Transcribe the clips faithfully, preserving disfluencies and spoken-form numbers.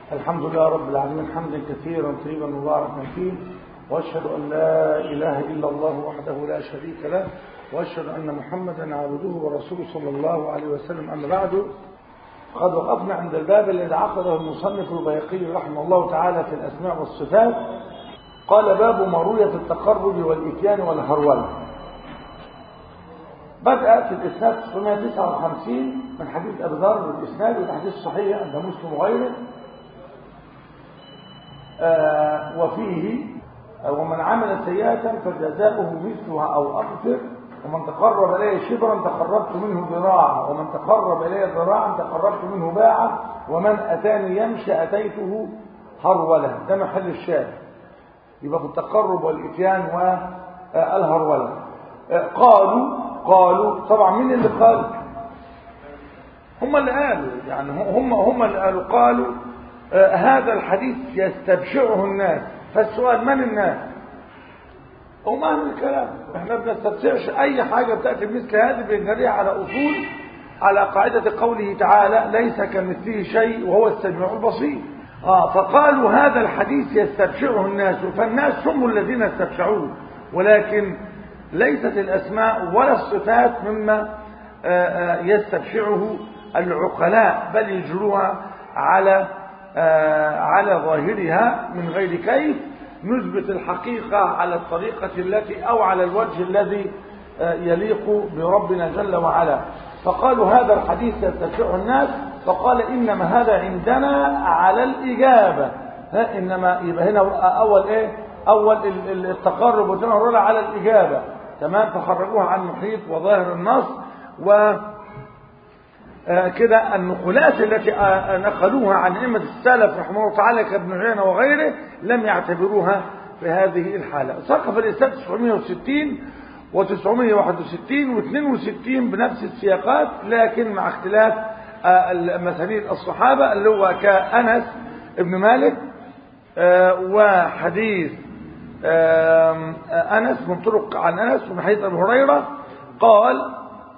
الحمد لله رب العالمين حمدا كثيرا طيبا مباركا فيه، واشهد ان لا اله الا الله وحده لا شريك له، واشهد ان محمدا عبده ورسوله صلى الله عليه وسلم. اما بعد، قد وقفنا عند الباب الذي عقده المصنف البيهقي رحمه الله تعالى في الاسماء والصفات. قال: باب مرويه التقرب والاتيان والهروله. بدأ في الإسناد تسعمائة وتسعة وخمسين من حديث أبي ذر بالإسناد، والحديث صحيح عند مسلم وغيره. آه وفيه: ومن عمل سيئة فجزاؤه مثلها أو أكثر، ومن تقرب إلي شبرا تقربت منه ذراعا، ومن تقرب إلي ذراعا تقربت منه باعا، ومن أتاني يمشي أتيته هرولة. ده محل الشاهد. يبقى في التقرب والإتيان والهرولة. آه قالوا قالوا طبعا مين اللي قال؟ هم اللي قالوا، يعني هم هم اللي قالوا قالوا آه هذا الحديث يستبشعه الناس. فالسؤال: من الناس؟ هم اهل الكلام. احنا بنستبشعش اي حاجه بتاتي مثل هذه، بنجريها على اصول، على قاعده قوله تعالى: ليس كمثله شيء وهو السميع البصير. اه فقالوا هذا الحديث يستبشعه الناس، فالناس هم الذين استبشعوه، ولكن ليست الأسماء ولا الصفات مما يستبشعه العقلاء، بل يجروها على على ظاهرها من غير كيف نثبت الحقيقة على الطريقة التي أو على الوجه الذي يليق بربنا جل وعلا. فقالوا هذا الحديث يستبشعه الناس، فقال: إنما هذا عندنا على الإجابة. إنما يبقى هنا أول إيه؟ أول التقرب والتنهر على الإجابة. تمام. فخرجوها عن محيط وظاهر النص، و كده النقولات التي نقلوها عن أئمة السلف رحمه الله تعالى كابن عيينة وغيره لم يعتبروها في هذه الحالة. سقف الإسناد تسعمائة وستين وتسعمائة وواحد وستين واثنين وستين بنفس السياقات، لكن مع اختلاف مسانيد الصحابة، اللي هو كأنس ابن مالك وحديث أنس من طرق عن أنس ومن حديث أبي هريرة. قال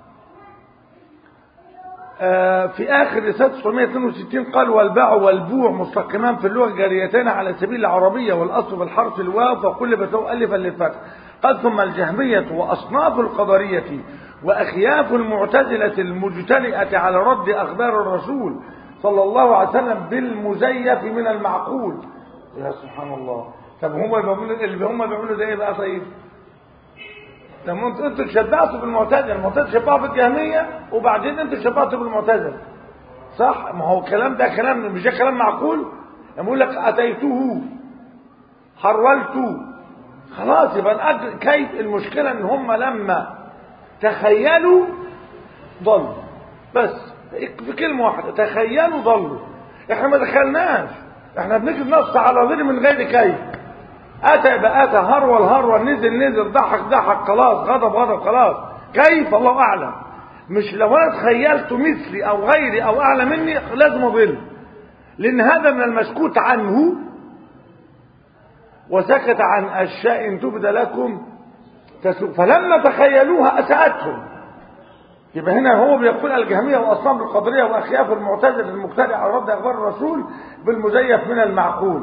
في آخر رسالة تسعمائة واثنين وستين قال: والباع والبوع مستقيمان في اللغة جاريتان على سبيل العربية، والأصل بالحرف الواو فقلبت ألفا للفتح. قال: ثم الجهمية وأصناف القدرية وأخياف المعتزلة المجترئة على رد أخبار الرسول صلى الله عليه وسلم بالمزيف من المعقول. يا سبحان الله. طب هم اللي هم بيعملوا ده ايه بقى؟ طيب طب انتوا تشبعتوا بالمعتزله، المعتزله شبعوا بالجهميه، وبعدين انتوا شبعتوا بالمعتزله، صح؟ ما هو الكلام ده كلام مش ده كلام معقول؟ لما يقول لك اتيته حرولته، خلاص يبقى الأجل. كيف المشكله؟ ان هم لما تخيلوا ضلوا، بس في كلمه واحده: تخيلوا ضلوا. احنا ما دخلناش، احنا بنجد نص على غير من غير كيف. اتى يبقى اتى، هرول هرول، نزل نزل، ضحك ضحك، خلاص، غضب غضب، خلاص. كيف؟ الله اعلم. مش لو انا تخيلت مثلي او غيري او اعلى مني لازم اضل، لان هذا من المسكوت عنه، وسكت عن اشياء تبد لكم تسوء. فلما تخيلوها اساءتهم. يبقى هنا هو بيقول الجهمية وأصناف القدرية وأخياف المعتزلة المجترئة على رد أخبار الرسول بالمزيف من المعقول.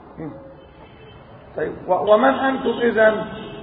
طيب ومن أنتم إذن؟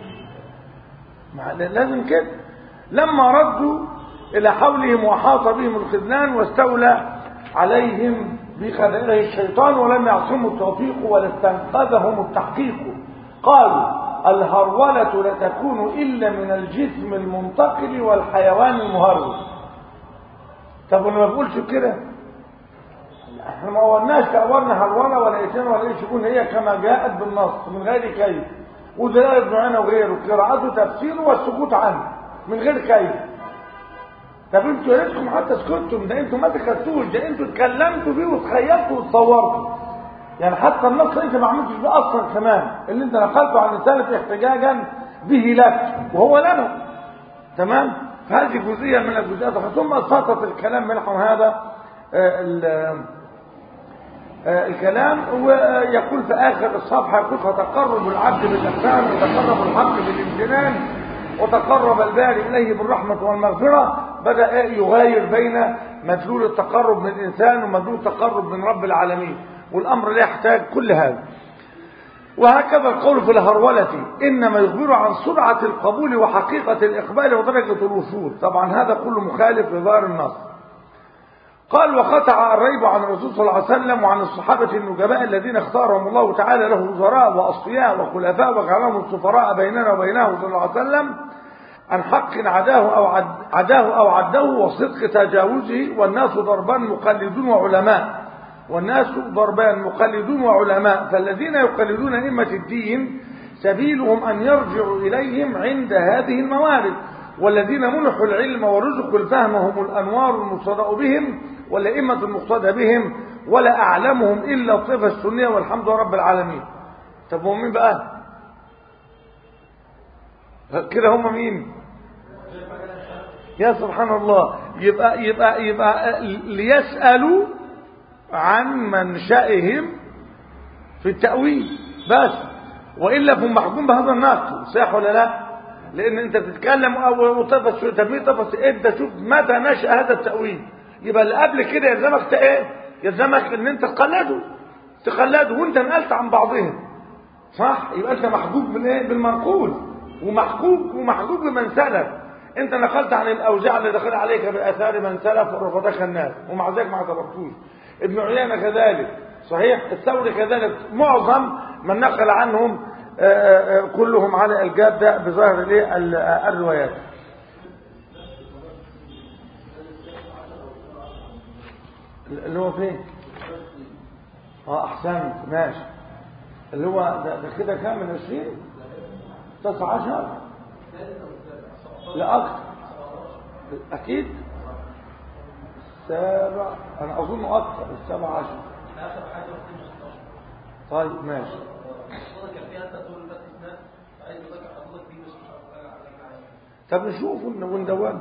لازم كده. لما ردوا إلى حولهم وحاط بهم الخذلان واستولى عليهم بخذله الشيطان ولم يعصموا التوفيق ولا استنقذهم التحقيق، قالوا: الهرولة لا تكون إلا من الجسم المنتقل والحيوان المهرول. طب ولما بقولش كده، احنا ما قولناش تأورنا هرولة ولا إتيان ولا إيش، يكون هي كما جاءت بالنص من غير كيف، ودلالة ابن عيينة وغيره قراءته تفسيره والسكوت عنه من غير كيف. طب انتوا يا ريتكم حتى سكتتم، ده انتوا ما تكتوش، ده انتوا اتكلمتوا بيه وتخيلتوا وتصورتوا. يعني حتى النص انت ما عملتش بيه اصلا كمان، اللي انت نقلته عن السلف احتجاجا به لك وهو لنا. تمام. فهذه جزئيه من الجزئيات. ثم اسقطت الكلام منهم هذا آه آه الكلام. ويقول في اخر الصفحه: يقول: فتقرب العبد بالاحسان، وتقرب الحق بالامتنان، وتقرب الباري اليه بالرحمه والمغفره. بدا يغاير بين مدلول التقرب من الانسان ومدلول التقرب من رب العالمين. والأمر لا يحتاج كل هذا. وهكذا القول في الهرولة إنما يخبر عن سرعة القبول وحقيقة الإقبال ودرجة الوصول. طبعا هذا كله مخالف لظاهر النص. قال وقطع الريب عن الرسول صلى الله عليه وسلم وعن الصحابة النجباء الذين اختارهم الله تعالى له وزراء وأصفياء وخلفاء وجعلهم السفراء بيننا وبينه صلى الله عليه وسلم عن حق عداه أو عد عداه أو عده وصدق تجاوزه. والناس ضربان مقلدون وعلماء والناس ضربان مقلدون وعلماء فالذين يقلدون أئمة الدين سبيلهم أن يرجعوا إليهم عند هذه الموارد، والذين منحوا العلم ورزقوا الفهم هم الأنوار المقتدى بهم والأئمة المقتدى بهم ولا أعلمهم إلا الطائفة السنية والحمد لله رب العالمين. طب هم مين بقى كده؟ هم مين؟ يا سبحان الله. يبقى يبقى يبقى ليسألوا عن منشأهم في التأويل بس، وإلا فهم محكوم بهذا النقد. صح ولا لا؟ لأن أنت بتتكلم أو طفس تبني طفس أنت شوف متى نشأ هذا التأويل. يبقى اللي قبل كده يلزمك إيه؟ يلزمك إن أنت تقلده تقلده وأنت نقلت عن بعضهم. صح؟ يبقى أنت محجوب بالإيه؟ بالمنقول ومحجوب ومحجوب بمن سلف. أنت نقلت عن الأوزاع اللي دخل عليك بآثار من سلف ورفضك الناس ومع ذلك ما اعتبرتوش. ابن عيينة كذلك صحيح، الثوري كذلك، معظم من نقل عنهم آآ آآ كلهم على الجادة بظاهر الروايات. اللي هو فين؟ اه احسنت ماشي. اللي هو ده, ده كده كام من عشرين؟ تسعة عشر؟ لا اكتر اكيد السابع، انا اظن اكتر السابع عشر. طيب ماشي. طب نشوف وندون.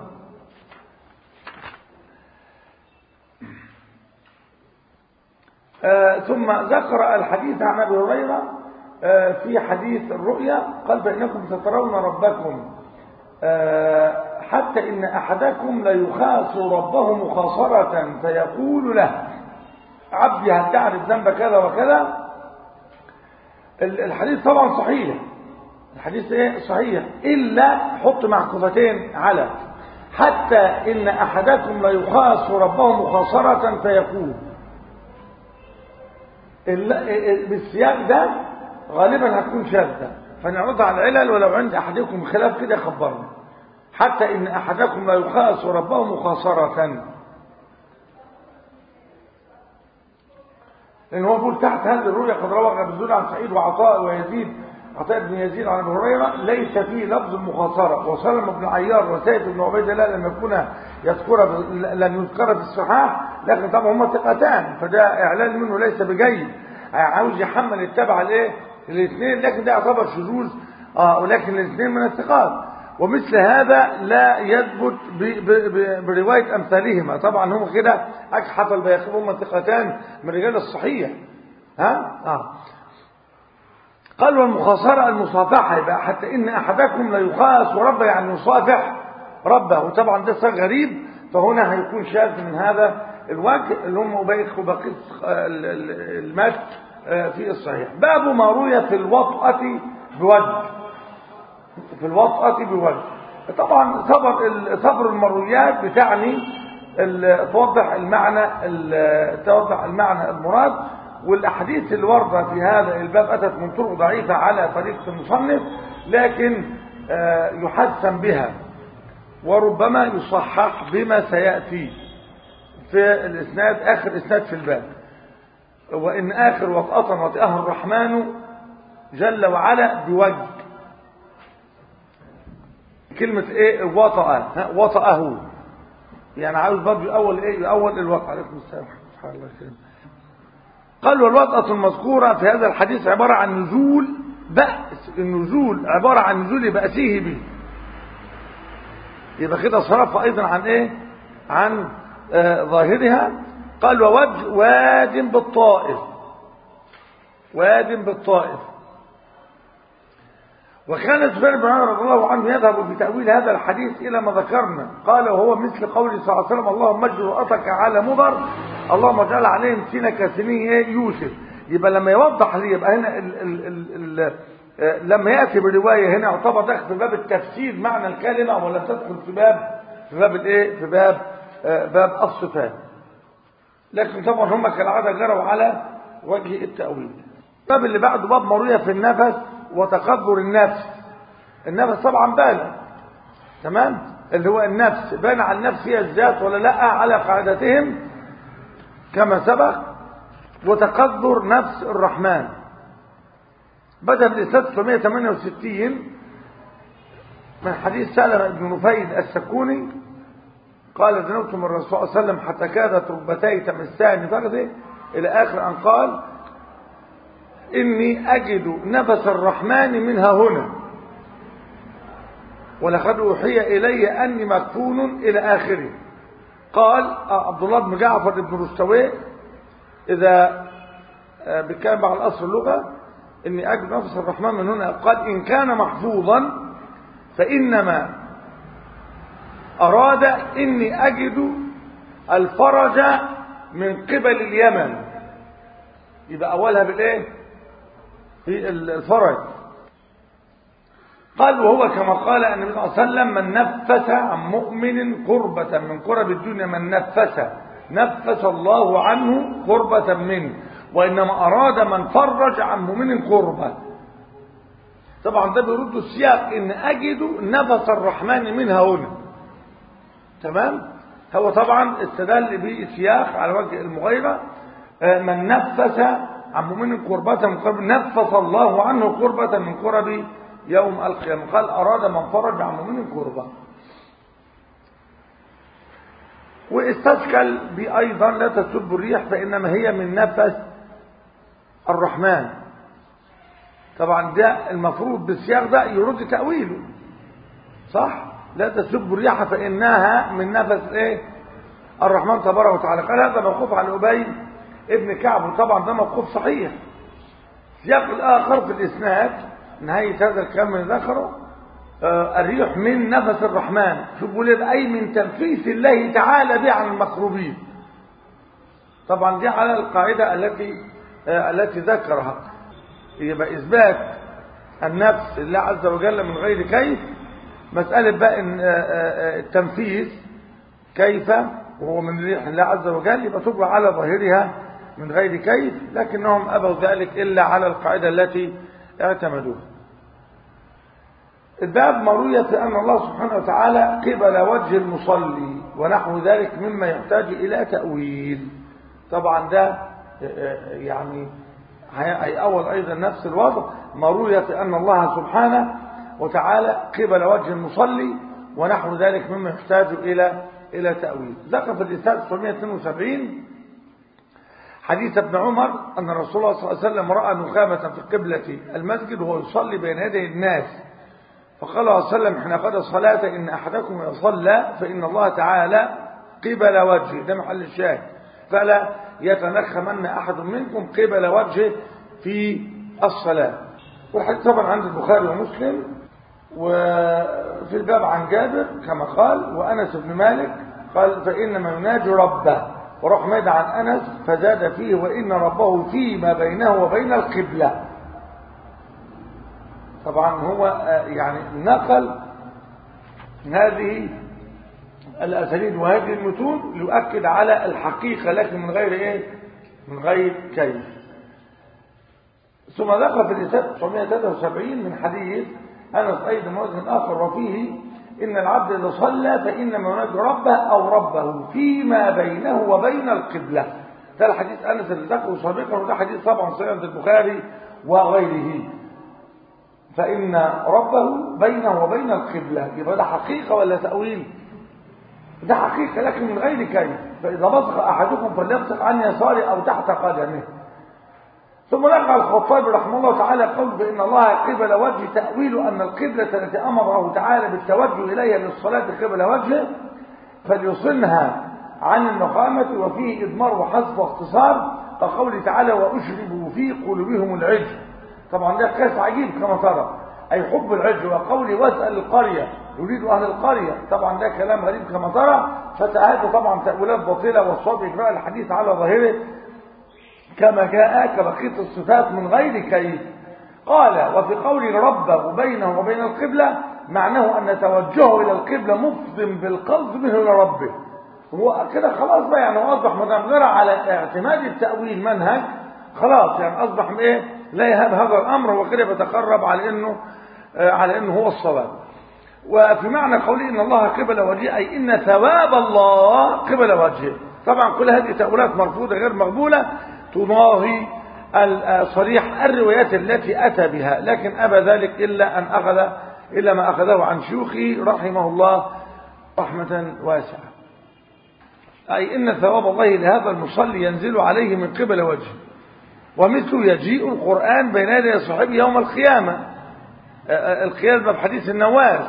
آه ثم ذكر الحديث عن ابي هريره آه في حديث الرؤيا قال فانكم سترون ربكم آه حتى ان احدكم ليخاص ربه مخاصره فيقول له عبدي هل تعرف ذنب كذا وكذا. الحديث طبعا صحيح، الحديث ايه صحيح، الا حط معكوفتين على حتى ان احدكم ليخاص ربه مخاصره فيقول. بالسياق ده غالبا هتكون شاذة فنعرضها على العلل، ولو عند احدكم خلاف كده خبرنا. حتى ان احدكم ليخاص ربه مخاصره، لأن هو بيقول تحت هذه الرؤيا قد روى ابن زيد عن سعيد وعطاء ويزيد عطاء بن يزيد عن ابي هريره ليس فيه لفظ المخاصره. وسلم بن عيار وسيد بن عبيد الله لم يكون يذكر لم يذكر في الصحاح، لكن طبعا هما ثقتان فده اعلان منه ليس بجيد، عاوز يحمل التبع الايه الاثنين، لكن ده يعتبر شذوذ اه ولكن الاثنين من الثقات. ومثل هذا لا يثبت برواية أمثالهما. طبعا هم كده أجحف البياقين هم ثقتان من رجال الصحيح. ها آه. قال والمخاصرة المصافحة يبقى حتى إن أحدكم ليخاص ربه يعني يصافح ربه، وطبعا ده صار غريب فهنا هيكون شاذ من هذا الوجه اللي هم أبيخ وبقيت المات في الصحيح. باب ما روي في الوطأة بوجه في الوطأة بوجه. طبعا صبر صبر المرويات بتعني توضح المعنى توضح المعنى المراد. والاحاديث اللي ورده في هذا الباب اتت من طرق ضعيفه على طريقه المصنف، لكن يحسن بها وربما يصحح بما سياتي في الاسناد اخر اسناد في الباب. وان اخر وطأة وطئها الرحمن جل وعلا بوجه. كلمة ايه وطأ وطأه يعني عاوز برضه الاول ايه الاول الوطأ. عليكم السلام سبحان الله كده. قال والوطأة المذكورة في هذا الحديث عبارة عن نزول بأس، النزول عبارة عن نزول بأسه به. يبقى كده صرف ايضا عن ايه عن آه ظاهرها. قال ووجه واد بالطائف واد بالطائف وكان زبير بن عمر رضي الله عنه يذهب في تأويل هذا الحديث إلى ما ذكرنا، قال وهو مثل قوله صلى الله عليه وسلم اللهم اجعل رؤتك على مضر اللهم اجعل عليهم سنة كسني يوسف. يبقى لما يوضح لي يبقى هنا ال ال ال ال لما يأتي بالرواية هنا يعتبر داخل في باب التفسير معنى الكلمة، ولا تدخل في باب في باب الايه في باب باب الصفات. لكن طبعا هم كالعادة جروا على وجه التأويل. الباب اللي بعده باب مروية في النفس وتقدر النفس. النفس طبعا بان تمام، اللي هو النفس بان على النفس هي الذات ولا لا على قاعدتهم كما سبق. وتقدر نفس الرحمن بدأ بالإسناد تسعمائة وثمانية وستين من حديث سلمة بن نفيل السكوني قال دنوت من الرسول صلى الله عليه وسلم حتى كادت ركبتي تمسان فخذه إلى آخر أن قال إني أجد نفس الرحمن منها هنا ولقد أوحي إلي أني مكفون إلى آخره. قال عبد الله بن جعفر بن رستويه إذا بكان على الأصل اللغة إني أجد نفس الرحمن من هنا، قال إن كان محفوظا فإنما أراد إني أجد الفرج من قبل اليمن. يبقى أولها بالإيه في الفرج. قال وهو كما قال النبي صلى الله عليه وسلم من نفس عن مؤمن قربة من قرب الدنيا من نفس نفس الله عنه قربة منه، وإنما أراد من فرج عن مؤمن قربة. طبعا ده بيرد السياق إن أجد نفس الرحمن منها هنا تمام. هو طبعا استدل به سياق على وجه المغيرة من نفس عن مؤمن قربة من قرب نفس الله عنه قربة من قرب يوم القيامة. قال أراد من فرج عن مؤمن قربة. واستشكل بأيضا لا تسب الريح فإنما هي من نفس الرحمن. طبعا ده المفروض بالسياق ده يرد تأويله صح. لا تسب الريح فإنها من نفس ايه الرحمن تبارك وتعالى. قال هذا موقوف على أبي ابن كعب، وطبعا ده موقوف صحيح. سياق الآخر في الإسناد نهاية هذا الكلام اللي ذكره آه الريح من نفس الرحمن. شوفوا ليه أي من تنفيس الله تعالى به عن المكروبين. طبعا دي على القاعدة التي آه التي ذكرها. يبقى إثبات النفس لله عز وجل من غير كيف. مسألة بقى إن آه آه التنفيس كيف وهو من ريح الله عز وجل يبقى تبقى على ظاهرها من غير كيف، لكنهم أبوا ذلك إلا على القاعدة التي اعتمدوها. الباب مروية أن الله سبحانه وتعالى قبل وجه المصلي ونحو ذلك مما يحتاج إلى تأويل. طبعا ده يعني هيأول أيضا نفس الوضع. مروية أن الله سبحانه وتعالى قبل وجه المصلي ونحو ذلك مما يحتاج إلى إلى تأويل. ذكر في الإسناد تسعمائة واثنين وسبعين حديث ابن عمر أن رسول الله صلى الله عليه وسلم رأى نخامة في قبلة المسجد وهو يصلي بين يدي الناس، فقال صلى الله عليه وسلم حين قضى الصلاة إن أحدكم يصلى فإن الله تعالى قبل وجهه. ده محل الشاهد. فلا يتنخمن أحد منكم قبل وجهه في الصلاة. والحديث طبعا عند البخاري ومسلم. وفي الباب عن جابر كما قال وأنس بن مالك قال فإنما يناجي ربه، وراح ماد عن أنس فزاد فيه وإن ربه فيما بينه وبين القبلة. طبعا هو يعني نقل هذه الأسانيد وهذه المتون ليؤكد على الحقيقة لكن من غير إيه من غير كيف. ثم ذكر في الإسناد تسعمائة وثلاثة وسبعين من حديث أنس أيضا وجه آخر وفيه إن العبد إذا صلى فإنما يناجي ربه أو ربه فيما بينه وبين القبلة. ده الحديث أنس اللي ذكره سابقا، وده حديث طبعا صحيح عند البخاري وغيره. فإن ربه بينه وبين القبلة. يبقى ده حقيقة ولا تأويل؟ ده حقيقة لكن من غير كيف. فإذا بصق أحدكم فليبصق عن يساره أو تحت قدمه. ثم نقل الخطابي رحمه الله تعالى قول بأن الله قبل وجه تأويل أن القبلة التي أمره تعالى بالتوجه إليها للصلاة قبل وجهه فليصنها عن النخامة، وفيه إضمار وحذف واختصار كقوله تعالى وأشربوا في قلوبهم العجل. طبعا ده قياس عجيب كما ترى أي حب العجل. وقولي واسأل القرية يريد أهل القرية، طبعا ده كلام غريب كما ترى، فتأهد طبعا تأويلات باطلة، والصواب إجراء الحديث على ظاهره كما جاء كبقية الصفات من غير كيف. قال وفي قول ربه بينه وبين القبلة معناه أن توجهه إلى القبلة مفضم بالقلب منه إلى ربه. هو كده خلاص بقى، يعني أصبح مدمرة على اعتماد التأويل منهج، خلاص يعني أصبح إيه لا يهاب هذا الأمر، هو كده بيتقرب على إنه آه على إنه هو الصواب. وفي معنى قوله إن الله قبل وجهه أي إن ثواب الله قبل وجهه. طبعا كل هذه تأويلات مرفوضة غير مقبولة تضاهي الصريح الروايات التي أتى بها، لكن أبى ذلك إلا أن أخذ إلا ما أخذه عن شيوخه رحمه الله رحمة واسعة. أي إن ثواب الله لهذا المصلي ينزل عليه من قبل وجهه. ومثل يجيء القرآن بين يدي صاحبه يوم القيامة، القيامة بحديث النواس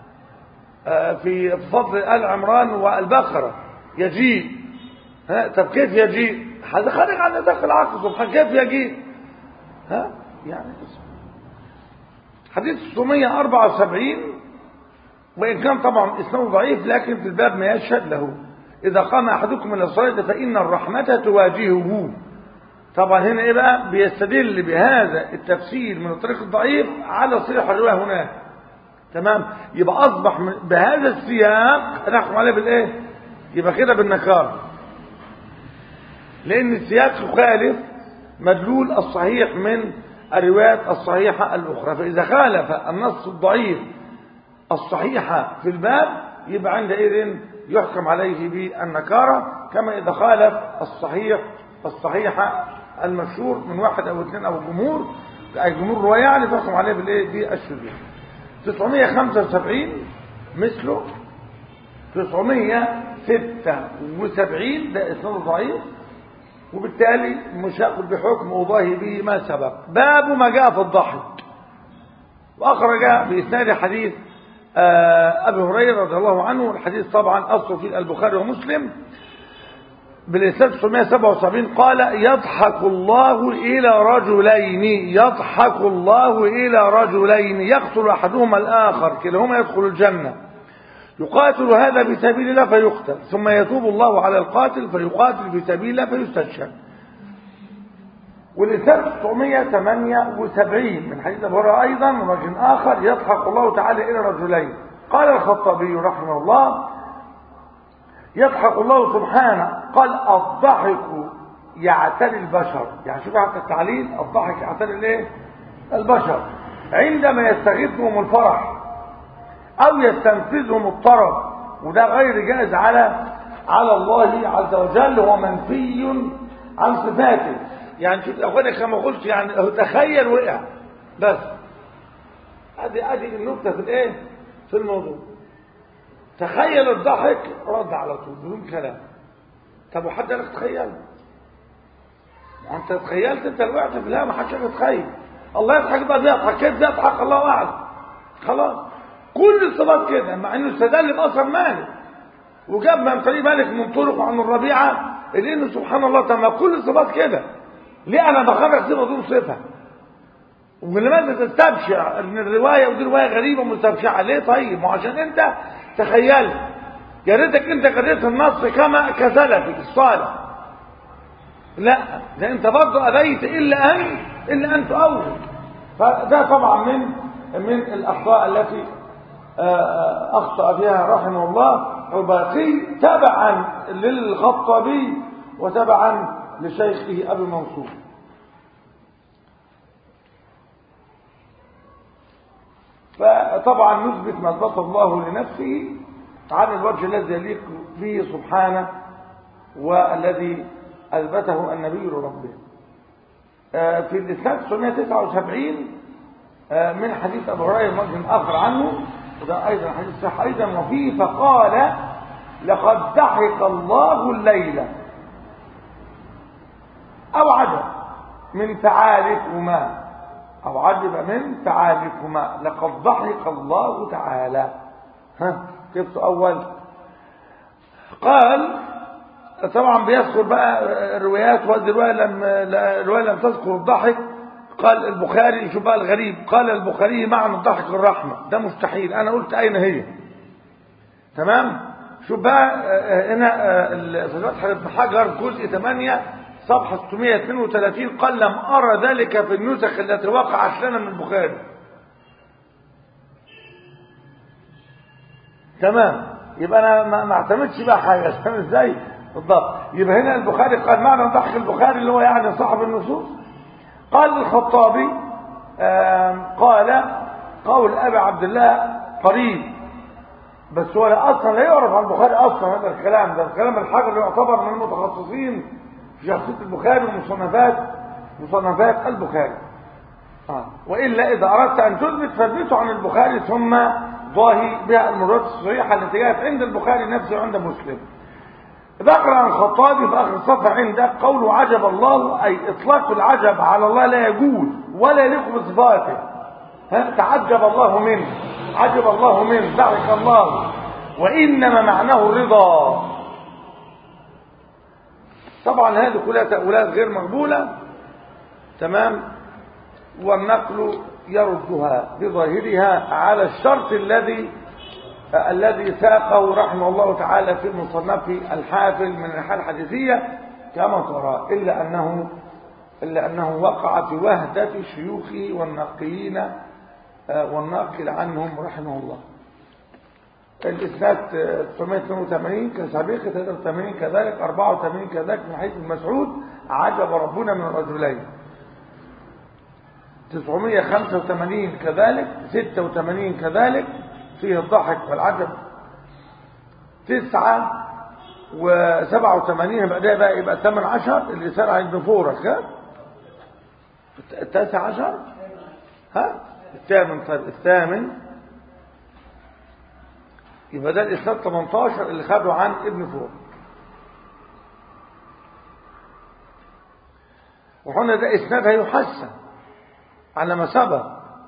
في فضل آل عمران والبقرة. يجيء، ها طب كيف يجيء؟ هذا خارج عن نطاق العقل سبحانه، كيف يجيء؟ ها يعني حديث ستمائة وأربعة وسبعين، وإن كان طبعا اسمه ضعيف لكن في الباب ما يشهد له. إذا قام أحدكم إلى الصلاة فإن الرحمة تواجهه. طبعا هنا إيه بقى؟ بيستدل بهذا التفسير من الطريق الضعيف على صريح الرواية هناك. تمام، يبقى أصبح بهذا السياق نحكم عليه بالإيه؟ يبقى كده بالنكار، لأن السياق يخالف مدلول الصحيح من الروايات الصحيحة الأخرى. فإذا خالف النص الضعيف الصحيحة في الباب يبقى عندئذ يحكم عليه بالنكارة، كما إذا خالف الصحيح الصحيحة المشهور من واحد أو اثنين أو جمهور أي جمهور رواية يعني فيحكم عليه بالإيه؟ بالشذوذ. تسعمائة وخمسة وسبعين مثله تسعمائة وستة وسبعين ده اسناد ضعيف، وبالتالي مش هاخد بحكم أضاهي به ما سبق. باب ما جاء في الضحك. وأخرج بإسناد حديث أبي هريرة رضي الله عنه، الحديث طبعا أصل في البخاري ومسلم بالإسناد تسعمائة وسبعة وسبعين، قال يضحك الله إلى رجلين يضحك الله إلى رجلين يقتل أحدهما الآخر كلاهما يدخل الجنة، يقاتل هذا في سبيل الله فيقتل، ثم يتوب الله على القاتل فيقاتل في سبيل الله فيستشهد. والإسناد تسعمائة وثمانية وسبعين من حديث أبي هريرة أيضا من وجه آخر يضحك الله تعالى إلى رجلين. قال الخطابي رحمه الله يضحك الله سبحانه، قال الضحك يعتري البشر، يعني شوف حتى التعليل الضحك يعتري الايه؟ البشر عندما يستغيثهم الفرح او يستنفذهم الطرب، وده غير جائز على على الله عز وجل، هو منفي عن صفاته. يعني شوف اخوانا كما قلت يعني تخيل وقع بس، ادي ادي النكته في الايه؟ في الموضوع. تخيل الضحك رد على طول بدون كلام. طب وحد قالك تخيل؟ انت تخيلت انت اللي وقعت في لا ما حدش يتخيل. الله يضحك بقى بيضحك، كيف بيضحك الله اعلم. خلاص كل الصفات كده، مع انه استدل باثر مالك وجاب من طريق مالك من طرق عن الربيعه، لانه سبحان الله تمام كل الصفات كده. ليه انا بخرج صفه دون صفه؟ ولماذا تستبشع ان الروايه ودي روايه غريبه مستبشعه ليه؟ طيب ما عشان انت تخيلت، يا ريتك انت قريت النص كما كسلفك الصالح. لا ده انت برضه ابيت الا ان الا ان تؤول. فده طبعا من من الاخطاء التي اخطا بها رحمه الله عباقي تبعا للخطابي وتبعا لشيخه ابي منصور. فطبعا نثبت ما اثبت الله لنفسه على الوجه الذي يليق به سبحانه والذي اثبته النبي لربه. في الاسناد تسعمائة وتسعة وسبعين من حديث ابي هريره وجه اخر عنه، وده ايضا حديث صحيح ايضا وفيه فقال لقد ضحك الله الليله او عجب من فعالكما او عجب من فعالكما لقد ضحك الله تعالى. ها كيف اول؟ قال طبعا بيذكر بقى الروايات، وهذه الروايه لم الروايه لم تذكر الضحك، قال البخاري، شوف بقى الغريب، قال البخاري معنى الضحك الرحمة، ده مستحيل. أنا قلت أين هي؟ تمام. شوف بقى هنا في فتح ابن حجر جزء ثمانية صفحة ستمائة واثنين وثلاثين، قال لم أرى ذلك في النسخ التي وقعت لنا من البخاري. تمام. يبقى أنا ما اعتمدش بقى حاجة، فاهم ازاي بالضبط؟ يبقى هنا البخاري قال معنى ضحك البخاري اللي هو يعني صاحب النصوص. قال الخطابي قال قول أبي عبد الله قريب، بس هو اصلا لا يعرف عن البخاري اصلا هذا الكلام، ده الكلام الحجر يعتبر من المتخصصين في شخصيه البخاري ومصنفات مصنفات البخاري. آه. والا اذا اردت ان تثبت فاثبته عن البخاري ثم ضاهي بها المرات الصحيحه التي جاءت عند البخاري نفسه وعند مسلم. ذكر عن الخطابي في اخر الصفحه عنده قوله عجب الله، اي اطلاق العجب على الله لا يجوز ولا يليق بصفاته. تعجب الله منه، عجب الله منه، ضحك الله، وإنما معناه رضا. طبعا هذه كلها تأويلات غير مقبولة. تمام. والنقل يردها بظاهرها على الشرط الذي الذي ساقه رحمه الله تعالى في مصنف الحافل من الناحية الحديثية كما ترى، إلا أنه إلا أنه وقع في وهدة شيوخه والناقلين والناقل عنهم رحمه الله. الإسناد تسعمائة واثنين وثمانين كسابقة، ثلاثة وثمانين كذلك، أربعة وثمانين كذلك من حديث مسعود عجب ربنا من الرجلين، تسعمائة وخمسة وثمانين كذلك، ستة وثمانين كذلك فيه الضحك والعجب، تسعة وسبعة وثمانين يبقى ده بقى يبقى ثمان عشر اللي سأل عن ابن فورك. التاسع عشر ها الثامن. طيب الثامن يبقى ده الإسناد ثمانية عشر اللي خده عن ابن فور. وهنا ده إسناد هيحسن على ما سبق.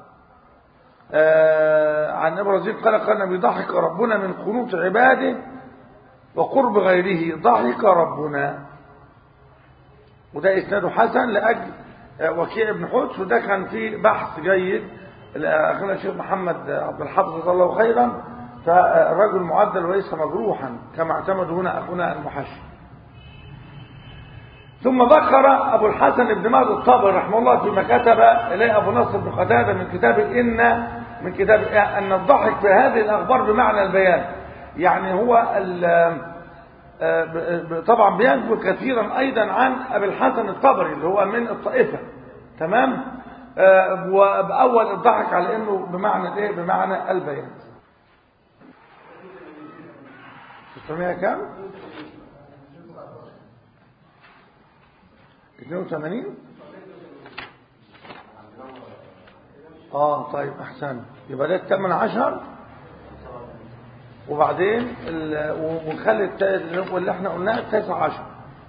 آه عن ابن رزيق قال قال النبي ضحك ربنا من قنوط عباده وقرب غيره، ضحك ربنا. وده إسناد حسن لأجل وكيع بن حدث، وده كان فيه بحث جيد أخينا الشيخ محمد عبد الحافظ جزاه الله خيرا، فالرجل معدل وليس مجروحا كما اعتمد هنا أخونا المحشي. ثم ذكر أبو الحسن بن مهدي الطابري رحمه الله فيما كتب إليه أبو نصر بن قتادة من كتاب إن من كتاب أن الضحك في هذه الأخبار بمعنى البيان، يعني هو طبعا بينقل كثيرا أيضا عن أبي الحسن الطبري اللي هو من الطائفة. تمام. وبأول الضحك على إنه بمعنى إيه؟ بمعنى البيان. ستمائة كام؟ اثنين وثمانين. اه طيب احسن. يبقى ده الثامن عشر، وبعدين ونخلي اللي احنا قلناه التاسع عشر.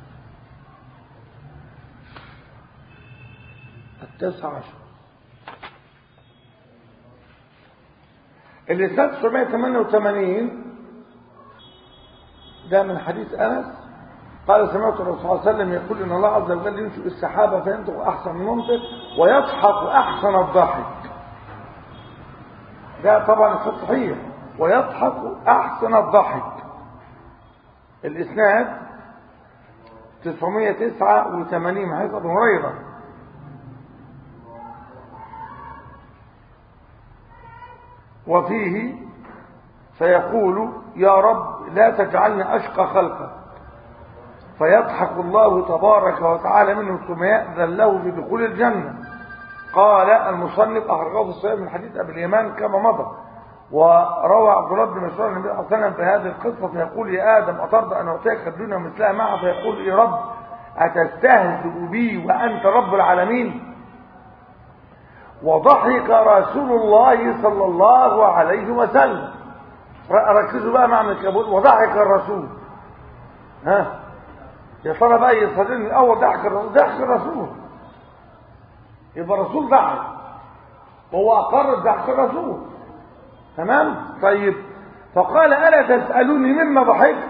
التاسع عشر الإسناد تسعمائة وثمانية وثمانين ده من حديث أنس قال سمعت الرسول صلى الله عليه وسلم يقول إن الله عز وجل ينشئ السحابة فينطق أحسن المنطق ويضحك أحسن الضحك. ده طبعا الصحيح، ويضحك أحسن الضحك. الإسناد تسعمائة وتسعة وثمانين من حديث أبي هريرة. وفيه فيقول يا رب لا تجعلني أشقى خلقك، فيضحك الله تبارك وتعالى منه ثم يأذن له بدخول الجنة. قال المصنف أخرجه في الصحيح من حديث أبي اليمان كما مضى. وروى عبد الله بن مسعود النبي صلى الله عليه وسلم في هذه القصة فيقول يا آدم أترضى أن أعطيك الدنيا مثلها معها؟ فيقول يا رب أتستهزئ بي وأنت رب العالمين؟ وضحك رسول الله صلى الله عليه وسلم. ركزوا بقى معنى الكابوس. وضحك الرسول. ها يا ترى بقى يصدقني الأول ضحك الرسول؟ ضحك الرسول يبقى الرسول ضحك وهو أقر بضحك الرسول. تمام. طيب فقال ألا تسألوني مما ضحكت؟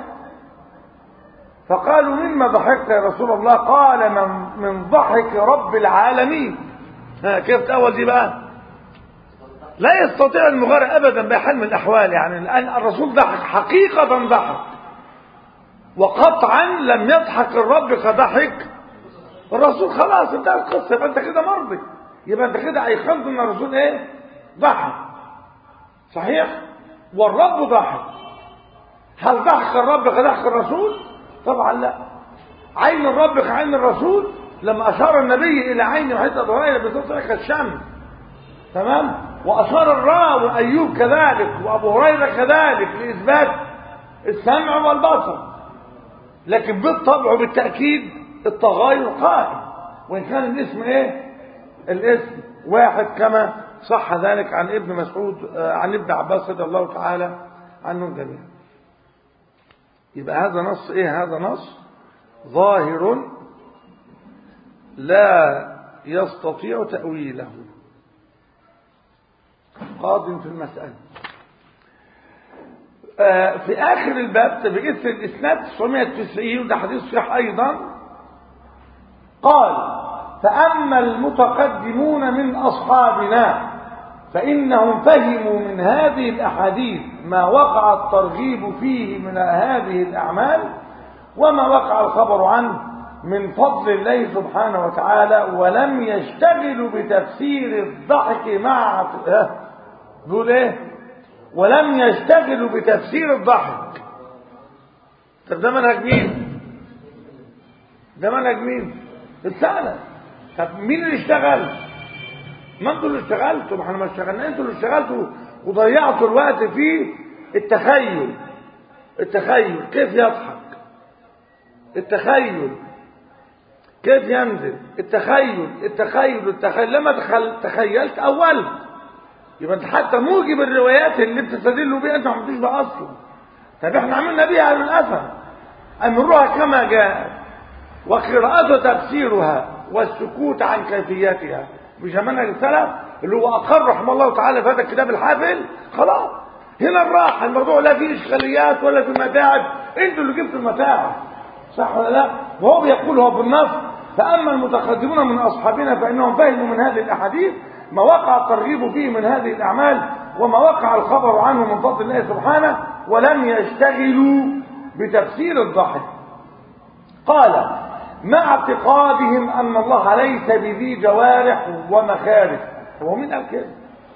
فقالوا مما ضحكت يا رسول الله؟ قال من, من ضحك رب العالمين. ها كيف تأول دي بقى؟ لا يستطيع المغير ابدا بحال من الاحوال. يعني الان الرسول ضحك حقيقة ضحك، وقطعا لم يضحك الرب كضحك الرسول. خلاص انتهت القصة، يبقى انت كده مرضي، يبقى انت كده ايقنت ان الرسول ايه؟ ضحك. صحيح؟ والرب ضحك. هل ضحك الرب كضحك الرسول؟ طبعا لا. عين الرب كعين الرسول. لما اشار النبي الى عين وحيد ابو هريره بتطلع كالشمس، تمام، واشار الراوي ايوب كذلك وابو هريره كذلك لاثبات السمع والبصر. لكن بالطبع وبالتاكيد التغاير قائم، وان كان الاسم ايه؟ الاسم واحد، كما صح ذلك عن ابن مسعود عن ابن عباس رضي الله تعالى عنهم جميعا. يبقى هذا نص ايه؟ هذا نص ظاهر لا يستطيع تأويله. قاض في المسألة. آه في آخر الباب بإثر الإسناد تسعمائة وتسعين، وده حديث صحيح أيضا، قال: فأما المتقدمون من أصحابنا فإنهم فهموا من هذه الأحاديث ما وقع الترغيب فيه من هذه الأعمال، وما وقع الخبر عنه من فضل الله سبحانه وتعالى، ولم يشتغلوا بتفسير الضحك مع دول ايه؟ ولم يشتغلوا بتفسير الضحك. طب ده منهج مين؟ ده منهج مين؟ السنة. طب مين اللي اشتغل؟ ما انتوا اللي اشتغلتوا، ما احنا ما اشتغلنا، انتوا اللي اشتغلتوا وضيعتوا الوقت في التخيل. التخيل كيف يضحك، التخيل كيف ينزل، التخيل التخيل التخيل لما تخل... تخيلت اول، يبقى انت حتى موجب الروايات اللي بتستدلوا بيها انت ما عملتوش بها اصلا. طب احنا عملنا بيها للاسف امروها كما جاءت، وقراءة تفسيرها والسكوت عن كيفيتها، مش منهج السلف اللي هو اقر رحمه الله تعالى في هذا الكتاب الحافل. خلاص هنا الراحه، الموضوع لا فيه اشكاليات ولا فيه متاعب، انتوا اللي جبتوا المتاعب، صح ولا لا؟ وهو بيقول هو بالنص: فاما المتقدمون من اصحابنا فانهم فهموا من هذه الاحاديث ما وقع الترغيب فيه من هذه الاعمال، وما وقع الخبر عنه من فضل الله سبحانه، ولم يشتغلوا بتفسير الضحك. قال: مع اعتقادهم ان الله ليس بذي جوارح ومخارج. هو مين قال كده؟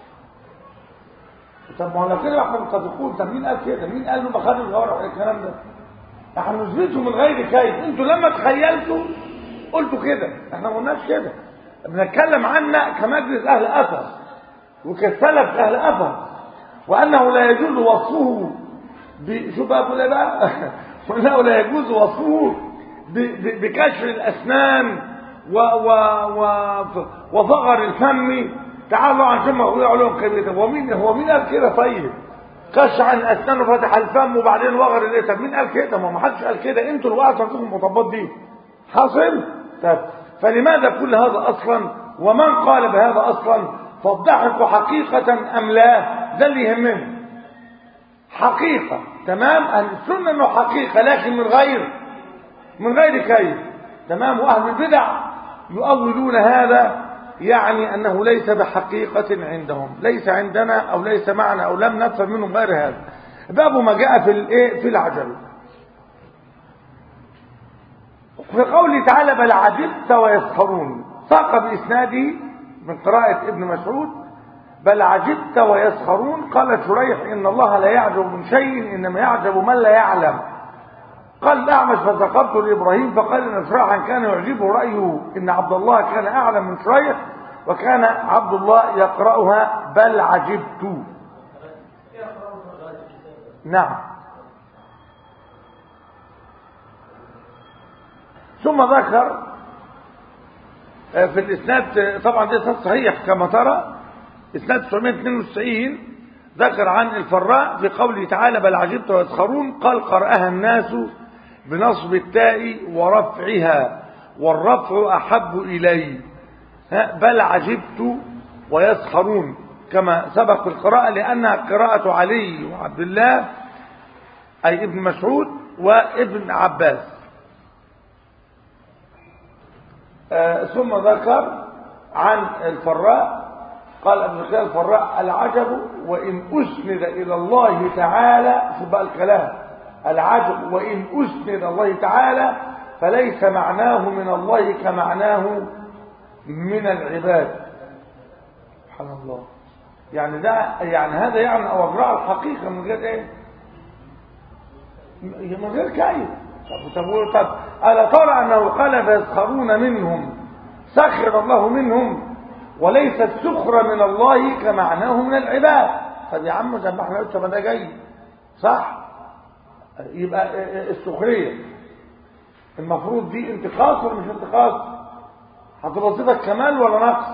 طب ما لو كده احنا متفقون. طب مين قال كده؟ مين قال له مخارج الجوارح والكلام ده؟ احنا نثبته من غير كيف. انتوا لما تخيلتوا قلتوا كده، احنا ما قلناش كده. بنتكلم عنا كمجلس اهل اثر وكسلف اهل اثر، وانه لا يجوز وصفه شو بقى بقى وانه لا يجوز وصفه بكشف الاسنان و و و وفقر الفم. تعالوا عن ثم يقولوا لهم كبيره. هو مين هو مين قال كده؟ طيب كشف عن الاسنان وفتح الفم وبعدين وغر الايه. طب مين قال كده؟ ما حدش قال كده، انتوا اللي وقعتوا عندكم المطبات دي. حاصل؟ طب فلماذا كل هذا اصلا؟ ومن قال بهذا اصلا؟ فالضحك حقيقه ام لا؟ ده اللي يهمنا. حقيقه، تمام. اهل السنه انه حقيقه، لكن من غير من غير كيف، تمام. واهل البدع يؤولون هذا، يعني انه ليس بحقيقه عندهم، ليس عندنا او ليس معنا او لم نفهم منهم غير هذا. باب ما جاء في الايه في العجل. في قوله تعالى: بل عجبت ويسخرون، ساق باسناده من قراءه ابن مسعود: بل عجبت ويسخرون. قال شريح: ان الله لا يعجب من شيء، انما يعجب من لا يعلم. قال الأعمش: فذكرت لإبراهيم فقال إن شريحا كان يعجبه رأيه إن عبد الله كان أعلم من شريح، وكان عبد الله يقرأها بل عجبت. نعم. ثم ذكر في الإسناد، طبعا ده إسناد صحيح كما ترى، إسناد تسعمائة واثنين وتسعين، ذكر عن الفراء في قوله تعالى: بل عجبت ويسخرون. قال: قرأها الناس بنصب التاء ورفعها، والرفع أحب إلي. بل عجبت ويسخرون كما سبق القراءة، لأنها قراءة علي وعبد الله أي ابن مسعود وابن عباس. آه ثم ذكر عن الفراء قال ابن زكريا الفراء العجب وإن أسند إلى الله تعالى في بقى الكلام العجب وإن أسند إلى الله تعالى فليس معناه من الله كمعناه من العباد. سبحان الله. يعني ده يعني هذا يعني أوضاع الحقيقة من غير إيه؟ من غير كيف. طب طب ألا ترى أنه قال فيسخرون منهم سخر الله منهم وليس السخر من الله كمعناه من العباد. طب يا عم زي ما احنا قلت ما ده جاي صح؟ يبقى السخرية المفروض دي انتقاص ولا مش انتقاص؟ هتبقى صفة كمال ولا نقص؟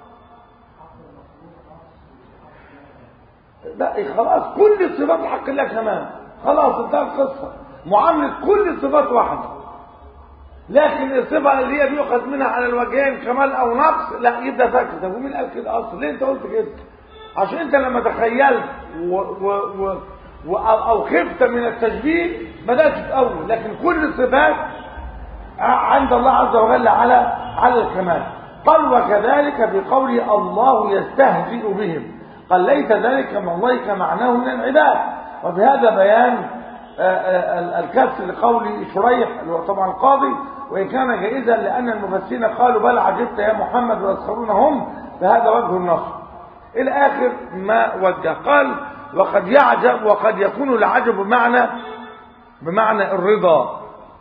لا خلاص كل الصفات حق الله كمال خلاص انتهى القصة معاملة كل الصفات واحدة. لكن الصفة اللي هي بيؤخذ منها على الوجهين كمال او نقص لا يبدا فاكر. طب ومين قال كده اصلا؟ ليه انت قلت كده؟ عشان انت لما تخيلت و و و و او خفت من التشبيه بدات تتأول. لكن كل الصفات عند الله عز وجل على على الكمال. قال وكذلك في قوله الله يستهزئ بهم قال ليس ذلك من الله كمعناه من العباد. وبهذا بيان الكسر لقول شريح اللي هو طبعا القاضي وإن كان جائزا لأن المفسرين قالوا بل عجبت يا محمد ويسخرون هم فهذا وجه النصر إلى آخر ما وجه. قال وقد يعجب وقد يكون العجب بمعنى بمعنى الرضا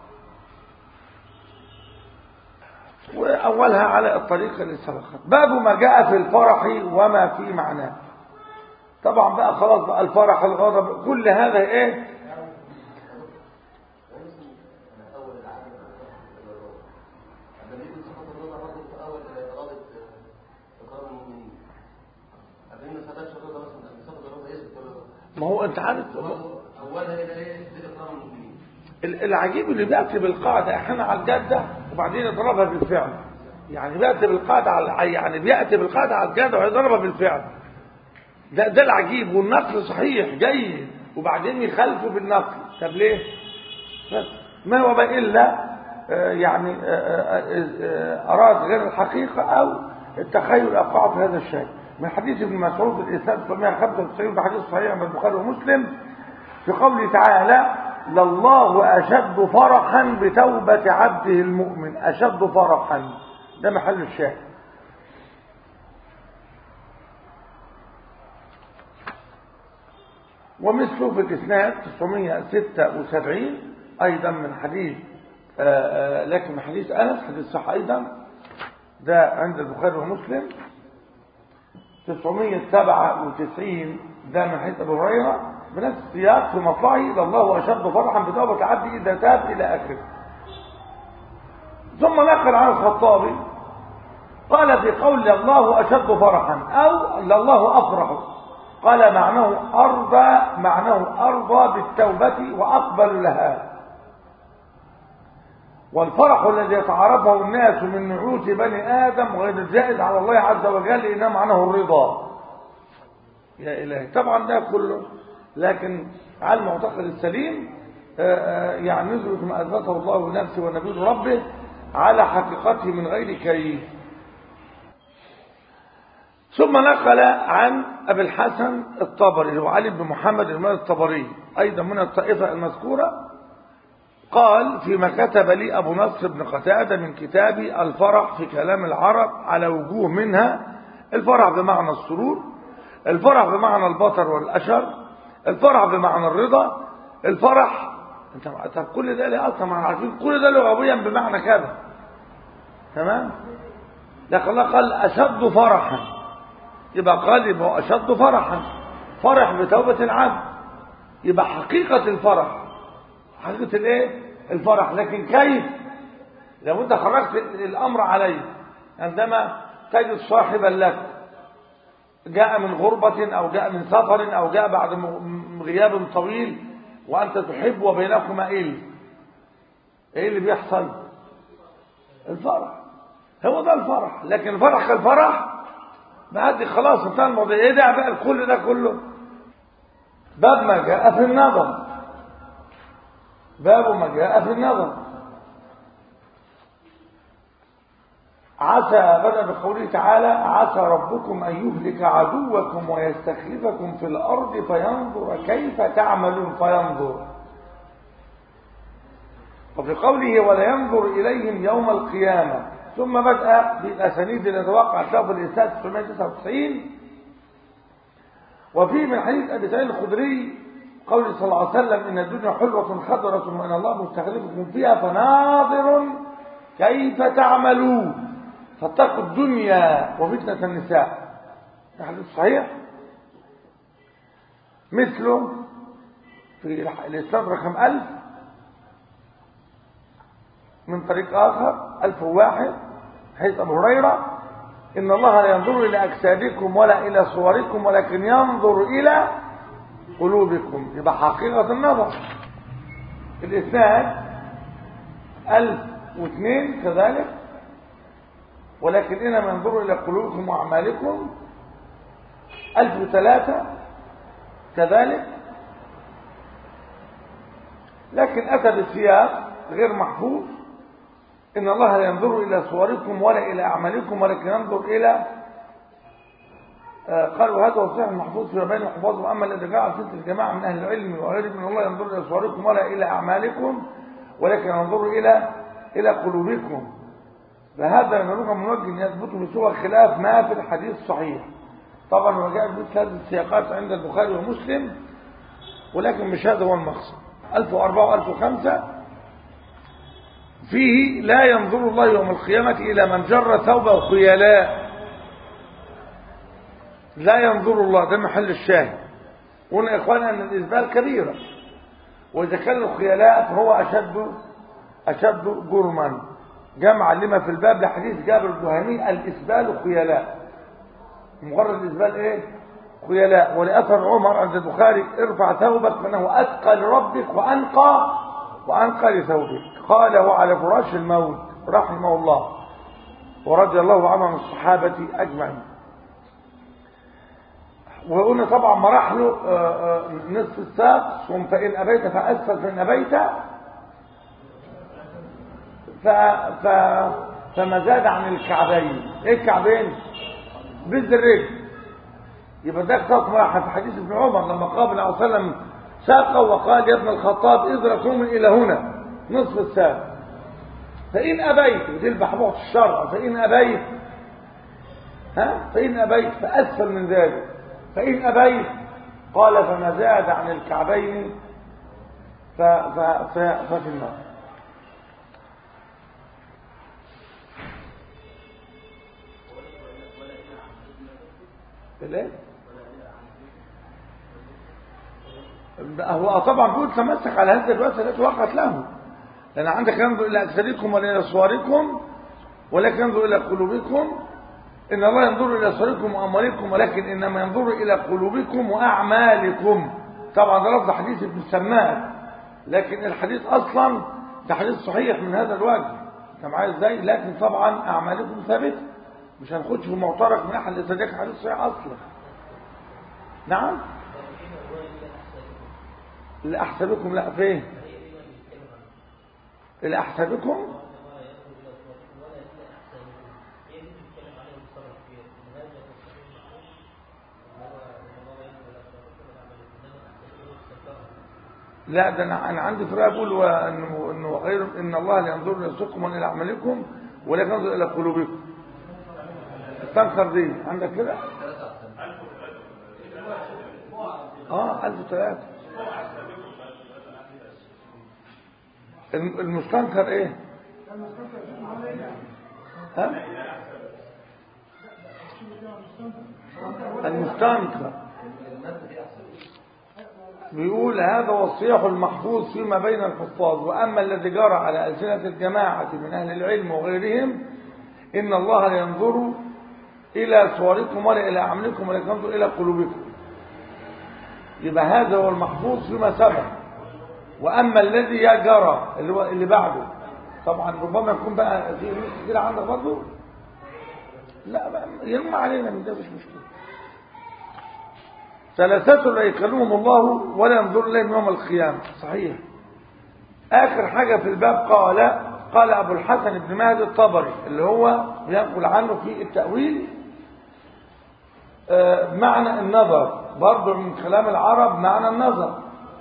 وأولها على الطريقة اللي سبقت. باب ما جاء في الفرح وما في معناه. طبعا بقى خلاص بقى الفرح الغضب كل هذا ايه ما هو انت عارف العجيب اللي بيأتي بالقاعدة احنا على الجادة وبعدين يضربها بالفعل. يعني بيأتي بالقاعدة على يعني بيأتي بالقاعدة على الجادة ويضربها بالفعل. ده ده العجيب. والنقل صحيح جيد وبعدين يخالفوا بالنقل. طب ليه؟ بس ما هو بقى إلا يعني أراد غير الحقيقة أو التخيل أقع في هذا الشيء. من حديث ابن مسعود الإسناد ثلاثمائة وخمسة وتسعين بحديث صحيح من البخاري ومسلم في قوله تعالى لله أشد فرحا بتوبة عبده المؤمن. أشد فرحا ده محل الشاهد. ومثله في الإسناد تسعمائة وستة وسبعين أيضا من حديث آآ آآ لكن من حديث أنس حديث صح أيضا ده عند البخاري ومسلم. تسعمائة وسبعة وتسعين ده من حديث أبو هريرة بنفس السياق في مطلعه لله أشد فرحا بتوبة عبده إذا تاب إلى آخره. ثم نقل عن الخطابي قال في قول الله أشد فرحا أو لله أفرح قال معناه أرضى معناه أرضى بالتوبة وأقبل لها. والفرح الذي يتعرفه الناس من نعوت بني آدم غير الزائد على الله عز وجل إنما معناه الرضا. يا إلهي طبعا ده كله لكن على المعتقد السليم يعني نزل ما أثبته الله لنفسه ونبيه ربه على حقيقته من غير كيف. ثم نقل عن أبي الحسن الطبري وعلي بن محمد المال الطبري أيضا من الطائفة المذكورة قال فيما كتب لي أبو نصر بن قتادة من كتابي الفرح في كلام العرب على وجوه منها الفرح بمعنى السرور الفرح بمعنى البطر والأشر الفرح بمعنى الرضا الفرح انت طب كل ده ليه اصلا ما عارفين كل ده لغويا بمعنى كذا تمام. لكن الله قال أشد فرحا يبقى قال يبقى أشد فرحا فرح بتوبة العبد يبقى حقيقة الفرح حقيقة الايه الفرح. لكن كيف لو انت خرجت الامر عليه عندما تجد صاحبا لك جاء من غربة او جاء من سفر او جاء بعد غياب طويل وانت تحب وبينكما ايه ايه اللي بيحصل الفرح هو ده الفرح. لكن الفرح كالفرح بعد خلاص انتهى الموضوع. ايه ده بقى كل ده كله باب ما جاء في النظر باب ما جاء في النظر عسى بدأ بقوله تعالى عسى ربكم أن يهلك عدوكم ويستخلفكم في الأرض فينظر كيف تعملون فينظر. وفي قوله ولا ينظر إليهم يوم القيامة. ثم بدأ بالأسانيد التي وقعت له في الإسناد تسعمائة وتسعة وتسعين. وفيه من حديث أبي سعيد الخدري قوله صلى الله عليه وسلم إن الدنيا حلوة خضرة وإن الله مستخلفكم فيها فناظر كيف تعملون فاتقوا الدنيا وفتنة النساء. حديث صحيح مثله في الإسناد رقم ألف من طريق آخر ألف وواحد حديث أبو هريرة إن الله لا ينظر إلى أجسادكم ولا إلى صوركم ولكن ينظر إلى قلوبكم. يبقى حقيقة النظر. الإسناد ألف واثنين كذلك ولكن إنما ينظر إلى قلوبكم وأعمالكم. ألف وثلاثة كذلك لكن أتى بالسياق غير محفوظ إن الله لا ينظر إلى صوركم ولا إلى أعمالكم ولكن ينظر إلى آه قالوا هذا وصحيح المحفوظ في بين الحفاظ. وأما الذي جاء على سنة الجماعة من أهل العلم وغيرهم من الله ينظر إلى صوركم ولا إلى أعمالكم ولكن ينظر إلى إلى قلوبكم. فهذا ينظر من وجه يثبت بسوى خلاف ما في الحديث الصحيح. طبعا وجاء مثل هذه السياقات عند البخاري ومسلم ولكن مش هذا هو المقصد. ألف وأربعة وألف وخمسة فيه لا ينظر الله يوم القيامة إلى من جر ثوبه خيلاء. لا ينظر الله ده محل الشاهد. قلنا يا إخوانا أن الإسبال كبيرة وإذا كان الخيلاء فهو أشد أشد جرما. جمع لما في الباب لحديث جابر الجهني الإسبال خيلاء. مجرد الإسبال إيه؟ خيلاء. ولأثر عمر عند البخاري ارفع ثوبك فإنه أثقل لربك وأنقى وأنقى لثوبك. قاله على فراش الموت رحمه الله ورضي الله عنه عن الصحابة أجمعين. وقلنا طبعا مراحله نصف الساق ثم فإن أبيت فأسفل فإن أبيت ف... ف... فما زاد عن الكعبين. ايه الكعبين؟ بز الرجل. يبقى ده اقتصاد مراحل. في حديث ابن عمر لما قابل عليه الصلاة والسلام ساقه وقال يا ابن الخطاب ادرك من إلى هنا نصف الساق فإن أبيت ودي البحبوحة الشرع فإن أبيت ها فإن أبيت فأسفل من ذلك فإن أبيت قال فما زاد عن الكعبين ف... ف... ف... ففي النار. ليه؟ هو طبعا بيقول تمسك على هذه الوسائل التي وقعت له لأن عندك ينظر إلى أجسادكم ولا إلى صوركم ولكن ينظر إلى قلوبكم. إن الله ينظر إلى صوركم وأموالكم ولكن إنما ينظر إلى قلوبكم وأعمالكم. طبعا ده لفظ حديث ابن سمان لكن الحديث أصلا ده حديث صحيح من هذا الوجه. أنت معايا إزاي؟ لكن طبعا أعمالكم ثابتة مش هنخش في معترك من أحد لسجاك حديث صحيح أصلا. نعم لأحسبكم لا فين لأحسبكم لا ده انا انا عندي فرق اقول وانه انه غير ان الله لا ينظر الى صدقكم ولا الى اعمالكم ولكن ينظر الى قلوبكم. استنكر دي عندك كده اه ألف وثلاثة. المستنكر ايه ها المستنكر بيقول هذا والصياح المحفوظ فيما بين الحفاظ. وأما الذي جرى على ألسنة الجماعة من أهل العلم وغيرهم إن الله لا ينظر إلى صوركم ولا إلى أعمالكم ولكن ينظر إلى قلوبكم. يبقى هذا هو المحفوظ فيما سبق. وأما الذي جرى اللي, هو اللي بعده طبعا ربما يكون بقى في نص كده عندك برضه لا ينمى علينا من ده مش مشكلة. ثلاثة لا يكلمهم الله ولا ينظر إليهم يوم القيامة. صحيح. آخر حاجة في الباب قال قال أبو الحسن بن مهدي الطبري اللي هو ينقل عنه في التأويل معنى النظر، برضه من كلام العرب معنى النظر،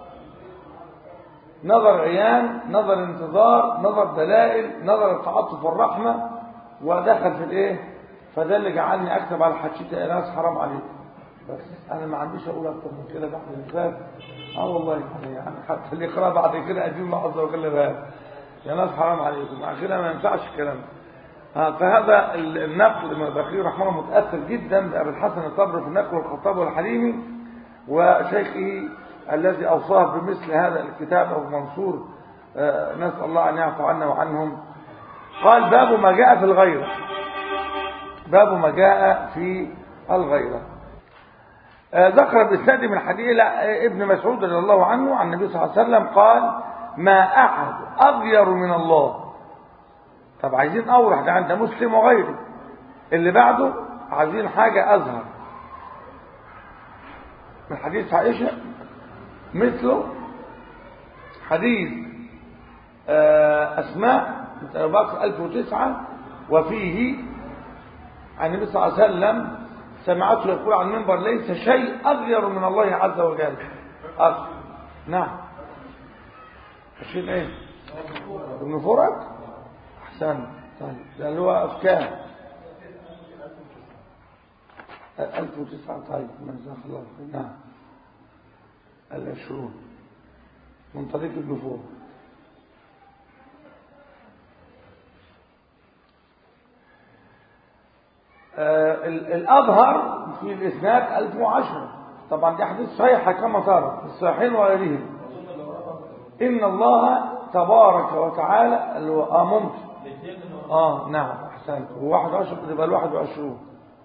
نظر عيان، نظر انتظار، نظر دلائل، نظر التعاطف والرحمة، ودخل في الايه؟ فده اللي جعلني اكتب على حشيتي يا ناس حرام عليكم. بس انا ما عنديش اقول اكتر من كده بعد الفات. اه والله يعني, يعني حتى اللي يقرا بعد كده ادين الله عز وجل بقى يا ناس حرام عليكم، اخرها ما ينفعش الكلام ده. آه فهذا النقل من البخاري رحمه الله متاثر جدا بابي الحسن الطبري في النقل والخطاب والحليمي وشيخه الذي اوصاه بمثل هذا الكتاب ابو منصور، آه نسال الله ان يعفو عنا وعنهم. قال باب ما جاء في الغيره، باب ما جاء في الغيره. آه ذكر بإسناد من حديث ابن مسعود رضي الله عنه عن النبي صلى الله عليه وسلم قال ما أحد أغير من الله. طب عايزين أوضح، ده عند مسلم وغيره. اللي بعده عايزين حاجة أظهر من حديث عائشة مثله حديث آه أسماء أبو بكر ألف وتسعة، وفيه عن النبي صلى الله عليه وسلم سمعته يقول عن المنبر ليس شيء أغير من الله عز وجل. أغير. نعم. الشيء ايه؟ ابن فرج. أحسن. طيب ده اللي هو أفكار ألف وتسعة. طيب ما جزاك الله خير. نعم العشرون من طريق ابن فرج. آه الأظهر في الإسناد ألف وعشرة. طبعا دي حديث صحيحة كما ترى في الصحيحين وغيرهم. إن الله تبارك وتعالى اللي هو آه ممكن آه نعم أحسنت وواحد عشر يبقى الواحد وعشرون.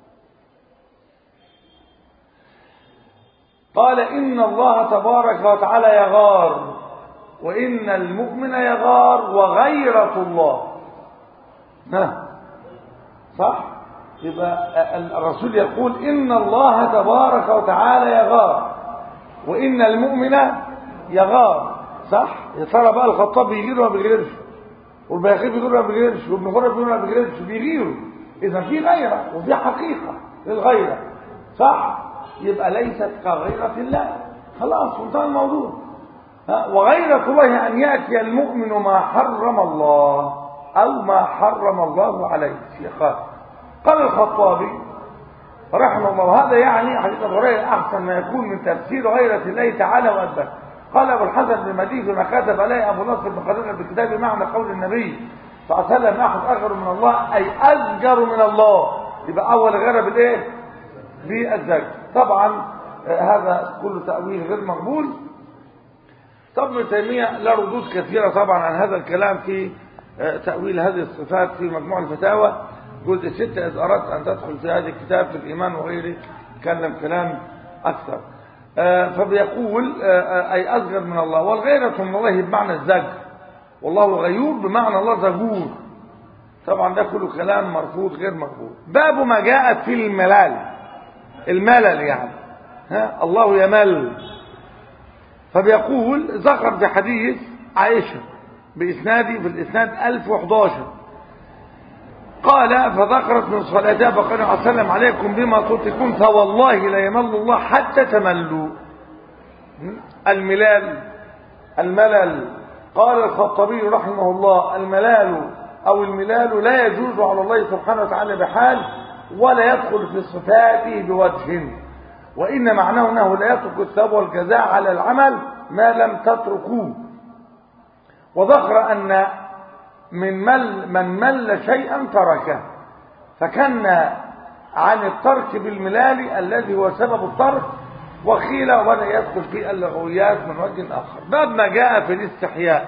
قال إن الله تبارك وتعالى يغار وإن المؤمن يغار وغيرة الله. ها صح؟ يبقى الرسول يقول إن الله تبارك وتعالى يغار وإن المؤمن يغار. صح؟ يا ترى بقى الخطاب بيغير ولا بيغيرش؟ والبياخير بيغير ولا بيغيرش؟ وابن فرج بيغير ولا بيغيرش؟ بيغيروا. إذا في غيرة وفي حقيقة للغيرة. صح؟ يبقى ليست كغيرة الله. خلاص انتهى الموضوع. وغيرة الله أن يأتي المؤمن ما حرم الله أو ما حرم الله عليه. شيخان قال الخطابي رحمه الله هذا يعني حديث ابو هريره احسن ما يكون من تفسير غيرة الله تعالى وأثبت. قال ابو الحسن بن مدين فيما كتب عليه ابو نصر بن خليل بكتاب معنى قول النبي صلى الله عليه وسلم احد اغير من الله اي ازجر من الله. يبقى اول غيره بالايه؟ بالزجر. طبعا هذا كله تاويل غير مقبول. طب ابن تيميه له ردود كثيره طبعا عن هذا الكلام في تاويل هذه الصفات في مجموع الفتاوى جزء ستة. إذا أردت أن تدخل في هذا الكتاب في الإيمان وغيره تكلم كلام أكثر. آه فبيقول آه أي أصغر من الله. والغيرة من الله بمعنى الزجر والله غيور بمعنى الله زجور. طبعا ده كله كلام مرفوض غير مقبول. باب ما جاءت في الملال، الملل يعني ها الله يمل. فبيقول ذكر في حديث عائشة بإسنادي في الإسناد ألف وحداشر قال فذكرت من صلاتها فقال صلى الله عليه وسلم عليكم بما تطيقون فوالله لا يمل الله حتى تملوا. الملال الملل. قال الخطابي رحمه الله الملال أو الملال لا يجوز على الله سبحانه وتعالى بحال ولا يدخل في صفاته بوجه، وإن معناه أنه لا يترك الثواب والجزاء على العمل ما لم تتركوه. وذكر أن من مل من مل شيئا تركه، فكان عن الترك بالملال الذي هو سبب الترك، وقيل ولا يدخل في اللغويات من وجه آخر. باب ما جاء في الاستحياء.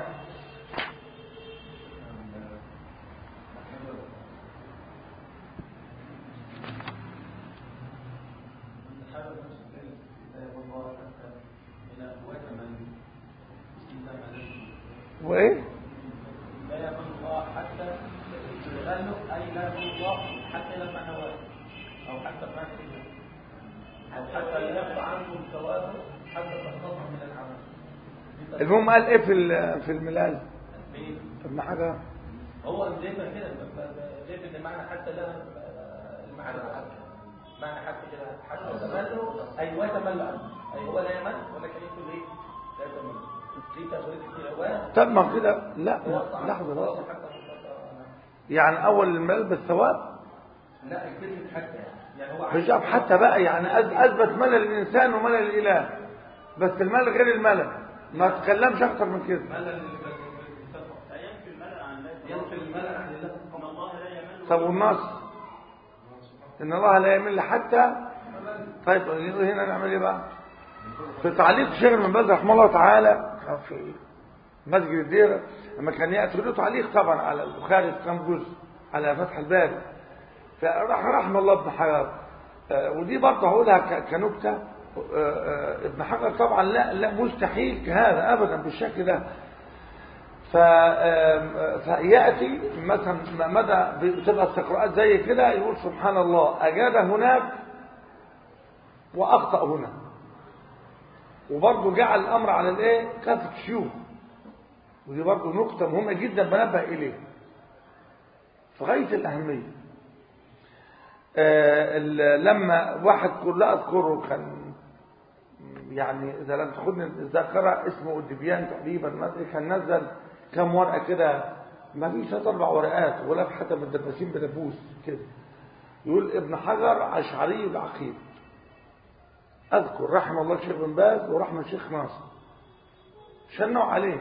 وايه لا يقول الله حتى يغلق اي لا يقول الله حتى لما نواه او حتى فعل او حتى يرفع عنكم ثوابه حتى تخلصوا من العمل. المهم قال ايه في في الملال؟ ابن حجر هو زي كده زي ان معنى حتى لا المعنى معنى حتى كده حتى تمله ايوه تمل عنه ايوه هو لا يمل ولكن يقول ايه لا تمل دي تغريد التلاوات. طب ما كده لا لحظه بس يعني اول المال بالثواب لا الكلمه حتى يعني هو مش حتى بقى يعني اثبت ملل الانسان وملل الاله بس الملل غير الملل ما تكلمش اكتر من كده. ملل ينفي الملل عن الله ينفي الملل عن الله ان الله لا يمل. طب والنص ان الله لا يمل حتى طيب هنا نعمل ايه بقى؟ في تعليق شيخ ابن باز رحمه الله تعالى في مسجد الديره لما كان ياتي له تعليق طبعا على البخاري في كام جزء على فتح الباري فراح رحمه الله ابن حجر ودي برضه هقولها كنكته ابن حجر طبعا لا لا مستحيل كهذا ابدا بالشكل ده. فياتي مثلا مدى بتبقى استقراءات زي كده يقول سبحان الله اجاد هناك واخطا هنا وبرضه جعل الامر على الايه كافه شيوخ ودي برضه نقطه مهمه جدا بنبه اليه في غايه الاهميه. آه لما واحد كل لا اذكره كان يعني اذا لم تاخذني الذاكره اسمه الدبيان تقريبا كان نزل كم ورقه كده ما فيش ثلاث اربع ورقات ولا حتى من الدباسين بدبوس كده يقول ابن حجر اشعري العقيد اذكر رحم الله الشيخ بن باز ورحمه الشيخ ناصر شنوا عليه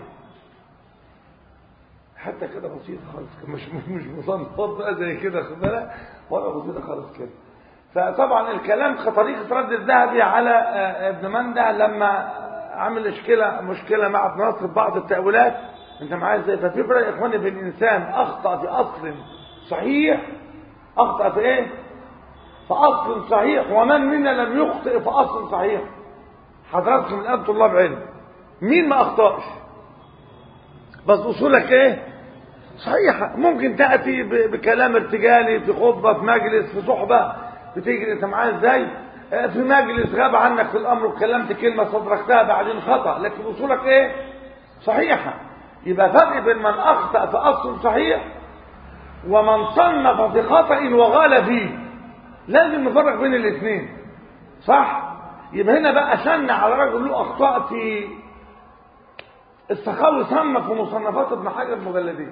حتى كده بسيط خالص مش مش مصنف بقى زي كده خد بالك ورقه بسيطه خالص كده. فطبعا الكلام كطريقه رد الذهبي على ابن منده لما عمل مشكله مشكله مع ابن ناصر بعض التاويلات انت معايا ازاي. ففي فرق يا اخواني بين الانسان اخطا في اصل صحيح اخطا في ايه في اصل صحيح ومن منا لم يخطئ في اصل صحيح. حضراتكم الان طلاب علم مين ما اخطاش بس اصولك ايه صحيحه ممكن تاتي بكلام ارتجالي في خطبه في مجلس في صحبه بتيجي انت معايا ازاي في مجلس غاب عنك في الامر وكلمت كلمه صدركتها بعدين خطا لكن اصولك ايه صحيحه. يبقى فرق بين من اخطا في اصل صحيح ومن صنف في خطا وغال فيه لازم نفرق بين الاثنين صح. يبقى هنا بقى شن على رجل له اخطاء في السخاوي صنف في مصنفات ابن حجر مجلدين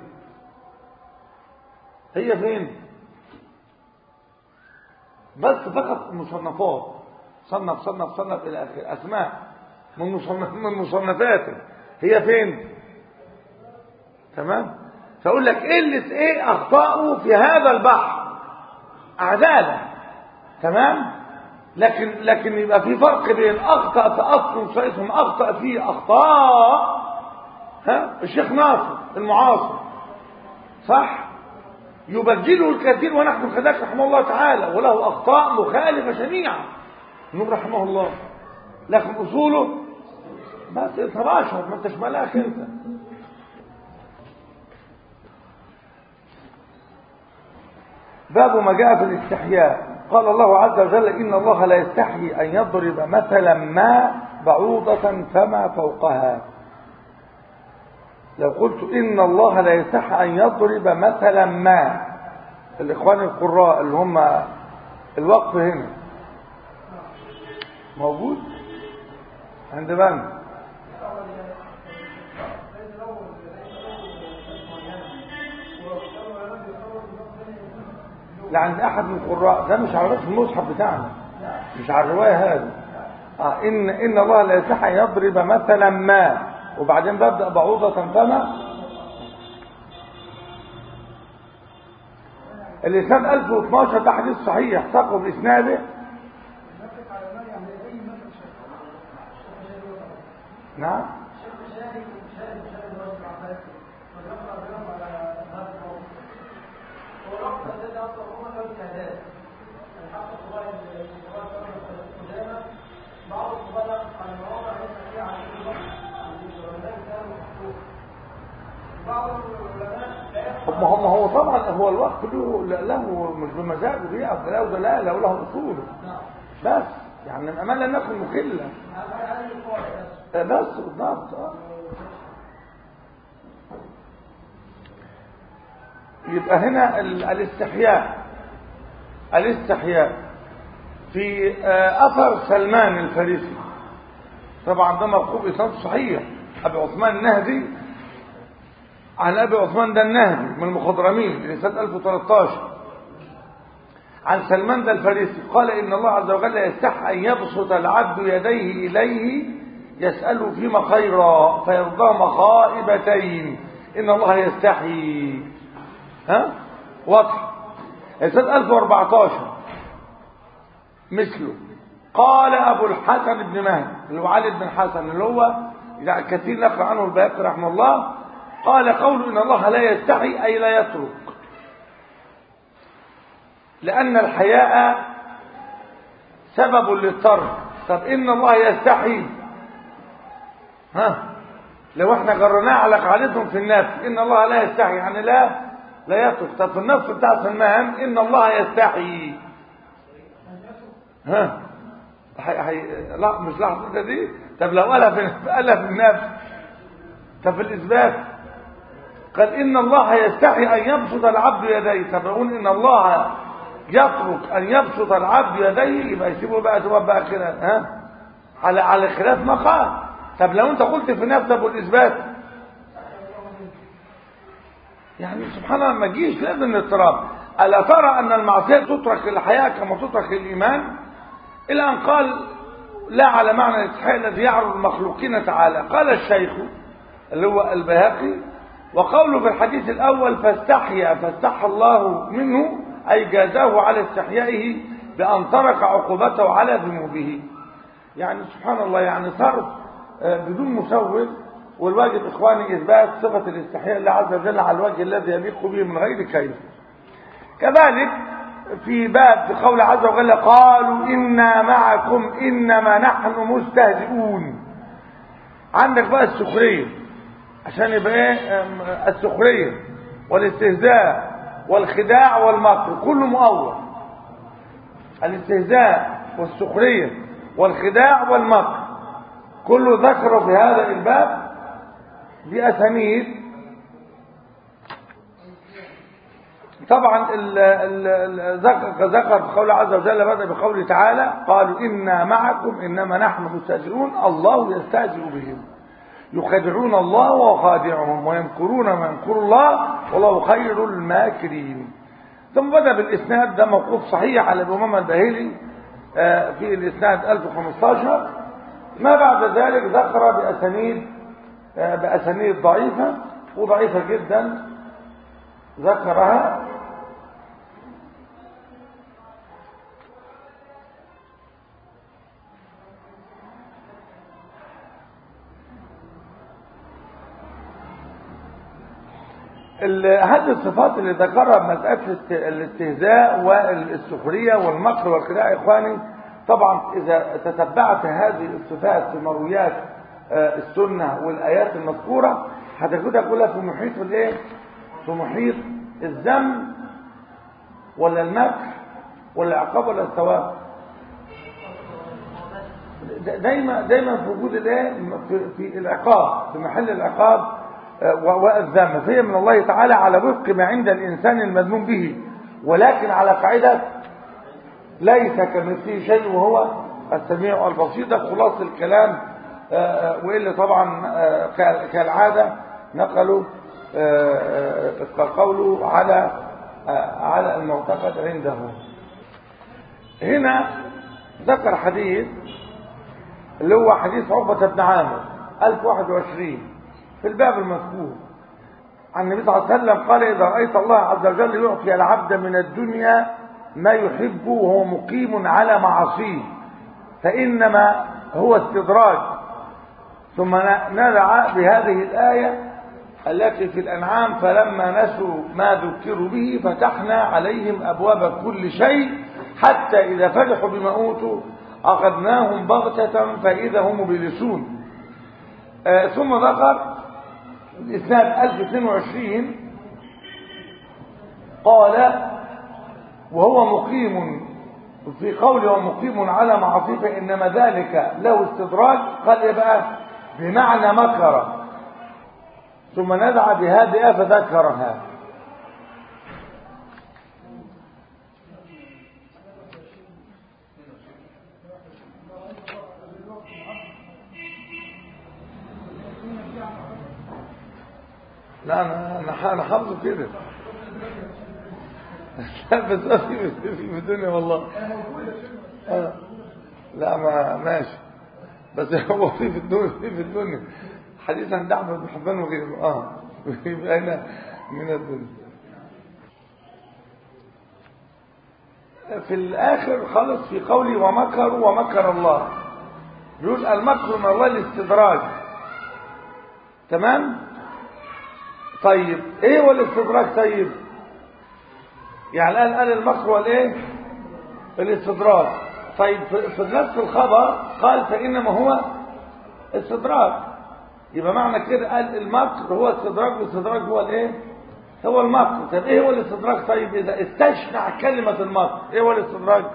هي فين بس فقط مصنفات صنف صنف صنف الى اخره اسماء من مصنف من مصنفاته هي فين تمام. فاقول لك قله ايه اخطاؤه في هذا البحر عداله تمام. لكن لكن يبقى في فرق بين اخطا في اصل صحيح ثم اخطا فيه اخطاء ها الشيخ ناصر المعاصر صح يبجله الكثير ونحن كذلك رحمه الله تعالى وله اخطاء مخالفه شنيعه نقول رحمه الله لكن اصوله بس تباشر ما انتش ملاك انت. باب ما جاء في الاستحياء قال الله عز وجل ان الله لا يستحيي ان يضرب مثلا ما بعوضة فما فوقها. لو قلت ان الله لا يستحي ان يضرب مثلا ما الاخوان القراء اللي هم الوقف هنا موجود عند من لا عند احد من القراء ده مش على رأس المصحف بتاعنا مش على الروايه هذه اه ان ان الله لا يستحي ان يضرب مثلا ما وبعدين ببدأ بعوضة فما الإسناد ألف واثناشر ده حديث صحيح ساقه بإسناده نعم ما هو هو طبعا هو الوقت له له مش بمزاجه دي او له دلاله وله اصول بس يعني من امان لم يكن مخلا بس بالضبط يبقى هنا الاستحياء الاستحياء في أثر سلمان الفارسي، طبعا ده موقوف إسناد صحيح، أبي عثمان النهدي عن أبي عثمان ده النهدي من المخضرمين لسنة ألف وثلاثة عشر عن سلمان ده الفارسي قال إن الله عز وجل يستحي أن يبسط العبد يديه إليه يسأله فيما خيرا فيرضاهما خائبتين. إن الله يستحي، ها واضح. سنة ألف وأربعة عشر مثله قال أبو الحسن بن مهدي اللي هو علي بن حسن اللي هو يعني كثير نقل عنه البيهقي رحمه الله، قال قوله إن الله لا يستحي أي لا يترك، لأن الحياء سبب للترك. طب إن الله يستحي، ها لو احنا قررناه على قاعدتهم في النفس إن الله لا يستحي يعني لا لا يترك. طب في النفس بتاع سلمان إن الله يستحي، ها حي... حي... لا مش لحظة دي. طب لو قالها في قالها في النفس، طب في الإثبات قال إن الله يستحي أن يبسط العبد يديه. طب يقول إن الله يترك أن يبسط العبد يديه يبقى يسيبه بقى سبب بقى كده، ها على على خلاف ما قال. طب لو أنت قلت في النفس طب والإثبات يعني سبحان الله ما تجيش، لازم الاضطراب. ألا ترى أن المعصية تترك الحياة كما تترك الإيمان؟ إلى أن قال لا على معنى الاستحياء الذي يعرض المخلوقين تعالى. قال الشيخ اللي هو البيهقي وقوله في الحديث الأول فاستحيا فاستحى الله منه أي جازاه على استحيائه بأن ترك عقوبته على ذنوبه. يعني سبحان الله يعني صرف بدون مسوغ، والواجب إخواني إثبات صفة الاستحياء لله عز وجل على الوجه الذي يليق به من غير كيف. كذلك في باب في قول عز وجل قالوا إنا معكم إنما نحن مستهزئون. عندك بقى السخرية عشان يبقى ايه السخرية والاستهزاء والخداع والمكر كله مؤول. الاستهزاء والسخرية والخداع والمكر كله ذكره في هذا الباب بأسانيد. طبعا ال ال ذكر ذكر في قوله عز وجل بدأ بقوله تعالى قالوا إنا معكم إنما نحن مستهزئون الله يستهزئ بهم يخادعون الله وخادعهم ويمكرون ما يمكر الله والله خير الماكرين. ثم بدأ بالإسناد ده موقوف صحيح على أبي أمامة الباهلي في الإسناد ألف وخمسة عشر. ما بعد ذلك ذكر بأسانيد بأسانيد ضعيفة وضعيفة جدا ذكرها هذه الصفات اللي ذكرها مسألة الاستهزاء والسخرية والمكر والخداع. إخواني طبعا إذا تتبعت هذه الصفات في مرويات السنة والآيات المذكورة هتجدها كلها في محيط الايه؟ في محيط الذم ولا المكر ولا العقاب ولا الثواب. دايما دايما في وجود الايه؟ في, في العقاب في محل العقاب والذم، فهي من الله تعالى على وفق ما عند الإنسان المذموم به، ولكن على قاعدة ليس كمثله شيء وهو السميع البصير. ده خلاص الكلام، وإلا طبعا كالعادة نقلوا قوله على على المعتقد عنده. هنا ذكر حديث اللي هو حديث عقبة بن عامر ألف وواحد وعشرين في الباب المذكور عن النبي صلى الله عليه وسلم قال إذا رأيت الله عز وجل يعطي العبد من الدنيا ما يحب وهو مقيم على معاصيه فإنما هو استدراج. ثم نرى بهذه الآية التي في الأنعام فلما نسوا ما ذكروا به فتحنا عليهم أبواب كل شيء حتى إذا فرحوا بما أوتوا أخذناهم بغتة فإذا هم مبلسون. آه ثم ذكر الإسناد ألف واثنين وعشرين قال وهو مقيم في قوله ومقيم على معصيه فإنما ذلك له استدراج. قال إيه بقى؟ بمعنى مكر. ثم ندعى بهذه فذكرها. لا انا انا انا حافظه كده. لا بس في في في الدنيا والله. آه. لا ما ماشي، بس هو في في الدنيا في في الدنيا حديث عن احمد بن حبان وغيره. اه يبقى هنا من الدنيا. في الاخر خالص في قولي ومكروا ومكر الله، يقول المكر من الله الاستدراج. تمام. طيب ايه هو الاستدراج؟ طيب يعني الان قال المكر والايه؟ الاستدراج. طيب في نفس الخبر قال فانما هو استدراج، يبقى معنى كده قال المكر هو استدراج والاستدراج هو الايه؟ هو المكر. طيب ايه هو الاستدراج؟ طيب اذا استشنع كلمه المكر ايه هو الاستدراج؟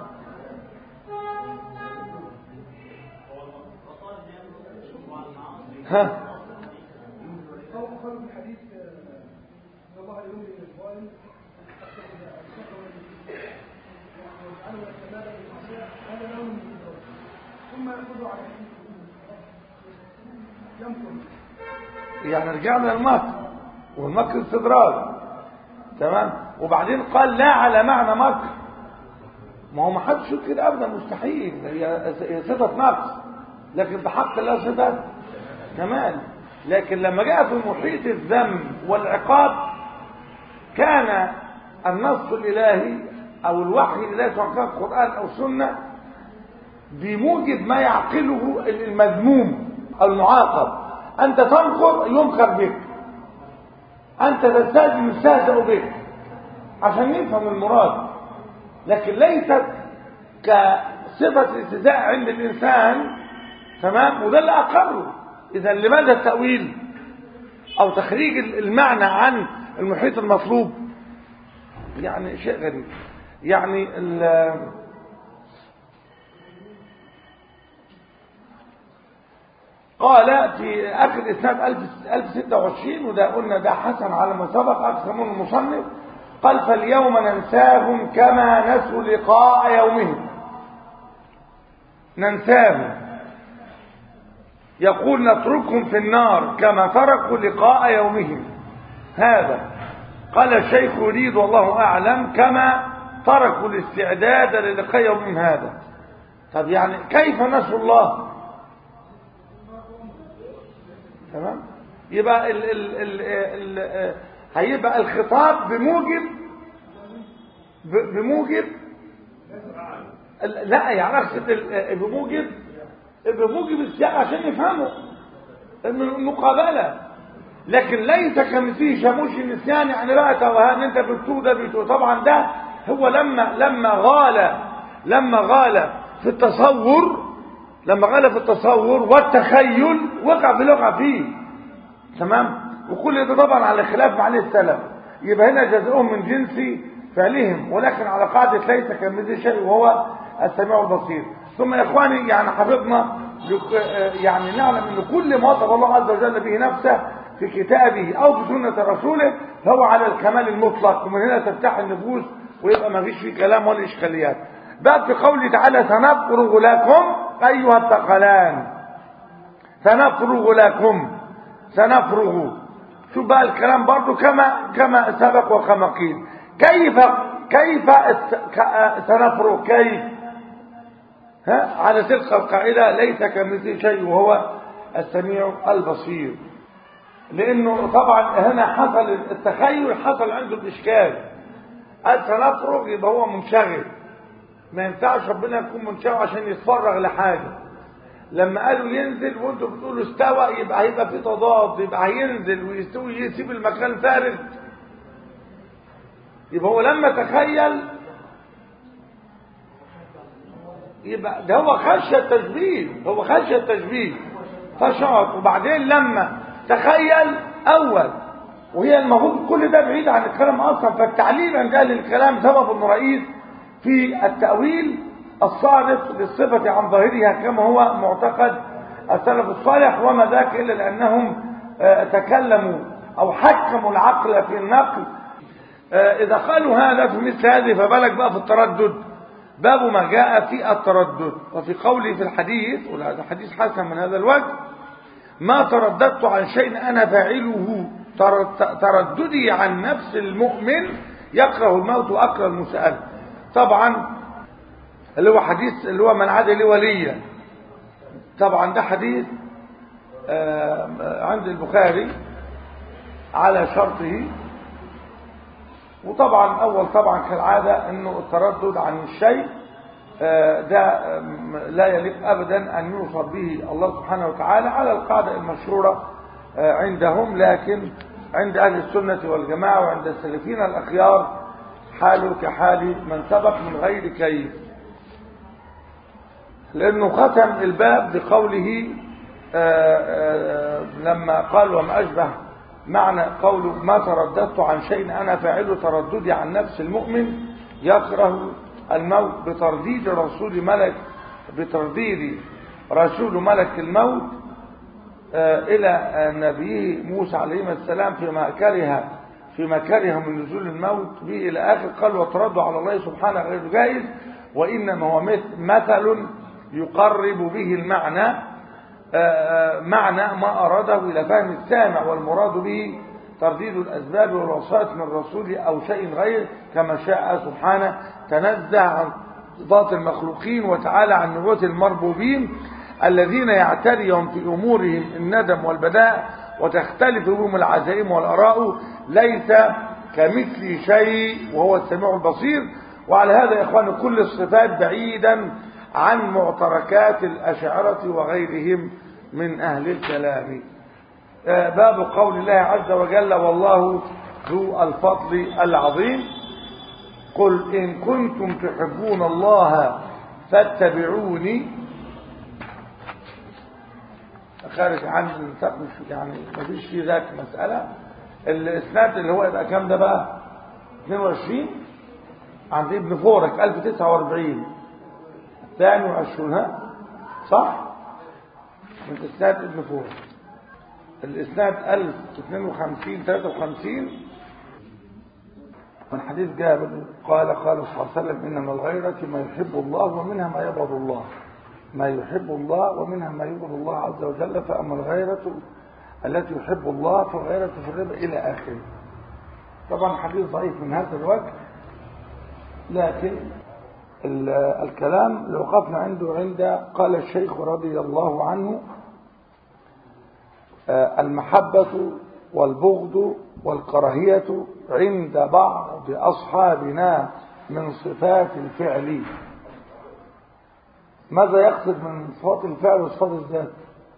ها يعني رجعنا للمكر، والمكر استدراج. تمام. وبعدين قال لا على معنى مكر، ما هو ما حدش يقول كده ابدا، مستحيل. هي صفه نقص، لكن بحق الله صفه كمال. لكن لما جاء في محيط الذم والعقاب كان النص الالهي او الوحي الالهي سواء كان قران او سنه بموجب ما يعقله المذموم او المعاقب. انت تنكر ينكر بك، انت تستهزئ يستهزأ بك، عشان نفهم المراد. لكن ليست كصفه الاستهزاء عند الانسان. تمام. وده اللي اقره. اذا لماذا التاويل او تخريج المعنى عن المحيط المطلوب؟ يعني شيء غريب. يعني قال في اخر اسناد ألف وستة وعشرين، وده قلنا ده حسن على ما سبق اكثر من المصنف. قال فاليوم ننساهم كما نسوا لقاء يومهم. ننساهم، يقول نتركهم في النار كما تركوا لقاء يومهم. هذا قال الشيخ يريد والله اعلم كما تركوا الاستعداد للقاء يومهم هذا. طب يعني كيف نسوا الله؟ تمام. يبقى ال ال ال ال هيبقى الخطاب بموجب بموجب لا يعني اقصد بموجب بموجب السياق عشان يفهموا المقابله. لكن ليس كمثله شموش النسيان، يعني بقى توهان انت بتقول ده بتقول. طبعا ده هو لما لما غال لما غال في التصور لما غال في التصور والتخيل وقع في لغة فيه. تمام. وكل ده طبعا على خلاف مع السلف. يبقى هنا جزاؤهم من جنس فعلهم، ولكن على قاعدة ليس كمثله شيء وهو السميع البصير. ثم يا اخواني يعني حفظنا يعني نعلم ان كل ما وصف الله عز وجل به نفسه في كتابه او في سنة رسوله فهو على الكمال المطلق، ومن هنا تفتح النفوس ويبقى ما فيش فيه كلام ولا اشكاليات. بقى في قوله تعالى سنفرغ لكم ايها الثقلان. سنفرغ لكم، سنفرغ. شوف بقى الكلام برضو كما كما سبق وكما قيل. كيف كيف سنفرغ؟ كيف؟ ها على تلك القاعده ليس كمثله شيء وهو السميع البصير. لانه طبعا هنا حصل التخيل، حصل عنده الاشكال. قال سنفرغ يبقى هو منشغل، ما ينفعش ربنا يكون منشغل عشان يتفرغ لحاجه. لما قالوا ينزل وانتوا بتقولوا استوى يبقى هيبقى في تضاد، يبقى هينزل ويستوي يسيب المكان فارغ. يبقى هو لما تخيل يبقى ده هو خشى التشبيه، هو خشى التشبيه فشاط. وبعدين لما تخيل اول، وهي المفروض كل ده بعيد عن الكلام اصلا. فالتعليل عند اهل الكلام سبب رئيس في التأويل الصارف للصفة عن ظاهرها كما هو معتقد السلف الصالح، وما ذاك إلا لأنهم تكلموا أو حكموا العقل في النقل. إذا قالوا هذا في مثل هذه فبالك بقى في التردد. باب ما جاء في التردد. وفي قولي في الحديث، وهذا حديث حسن من هذا الوجه: ما ترددت عن شيء أنا فاعله ترددي عن نفس المؤمن يكره الموت وأكره المسألة. طبعا اللي هو حديث اللي هو من عاد لي وليا، طبعا ده حديث عند البخاري على شرطه. وطبعا أول طبعا كالعادة أنه التردد عن الشيء ده لا يليق أبدا أن يوصف به الله سبحانه وتعالى على القاعدة المشهورة عندهم، لكن عند أهل السنة والجماعة وعند السلفين الأخيار حاله كحال من سبق من غير كيف، لأنه ختم الباب بقوله لما قال وما أشبه معنى قوله ما ترددت عن شيء أنا فاعله ترددي عن نفس المؤمن يكره الموت بترديد رسول ملك بترديد رسول ملك الموت إلى نبيه موسى عليه السلام فيما كره فيما كره من نزول الموت به إلى آخر. قال وتردوا على الله سبحانه غير جائز، وإنما هو مثل يقرب به المعنى معنى ما أراده إلى فهم السامع، والمراد به ترديد الأسباب والوسائط من الرسول أو شيء غير كما شاء سبحانه، تنزه عن ذات المخلوقين وتعالى عن نبوة المربوبين الذين يعتريهم في أمورهم الندم والبداء وتختلف بهم العزائم والآراء، ليس كمثل شيء وهو السميع البصير. وعلى هذا يا إخوان كل الصفات بعيدا عن معتركات الأشاعرة وغيرهم من أهل الكلام. باب قول الله عز وجل والله ذو الفضل العظيم. قل إن كنتم تحبون الله فاتبعوني، خارج عن النطاق يعني مفيش فيه ذاك مسألة. الإسناد اللي هو يبقى كام ده بقى؟ اثنين وعشرين عند ابن فورك ألف وتسعة وأربعين ثاني وعشرون، ها صح؟ من إسناد ابن فورك. الإسناد ألف واثنين وخمسين ثلاثة وخمسين من حديث جابر قال قال صلى الله عليه وسلم إن من الغيرة ما يحب الله ومنها ما يبغض الله، ما يحب الله ومنها ما يبغض الله عز وجل، فأما الغيرة التي يحب الله فغيرة في الربا إلى آخره. طبعا حديث ضعيف من هذا الوجه، لكن الكلام اللي وقفنا عنده عند قال الشيخ رضي الله عنه المحبة والبغض والكراهية عند بعض أصحابنا من صفات الفعل. ماذا يقصد من صفات الفعل وصفات الذات؟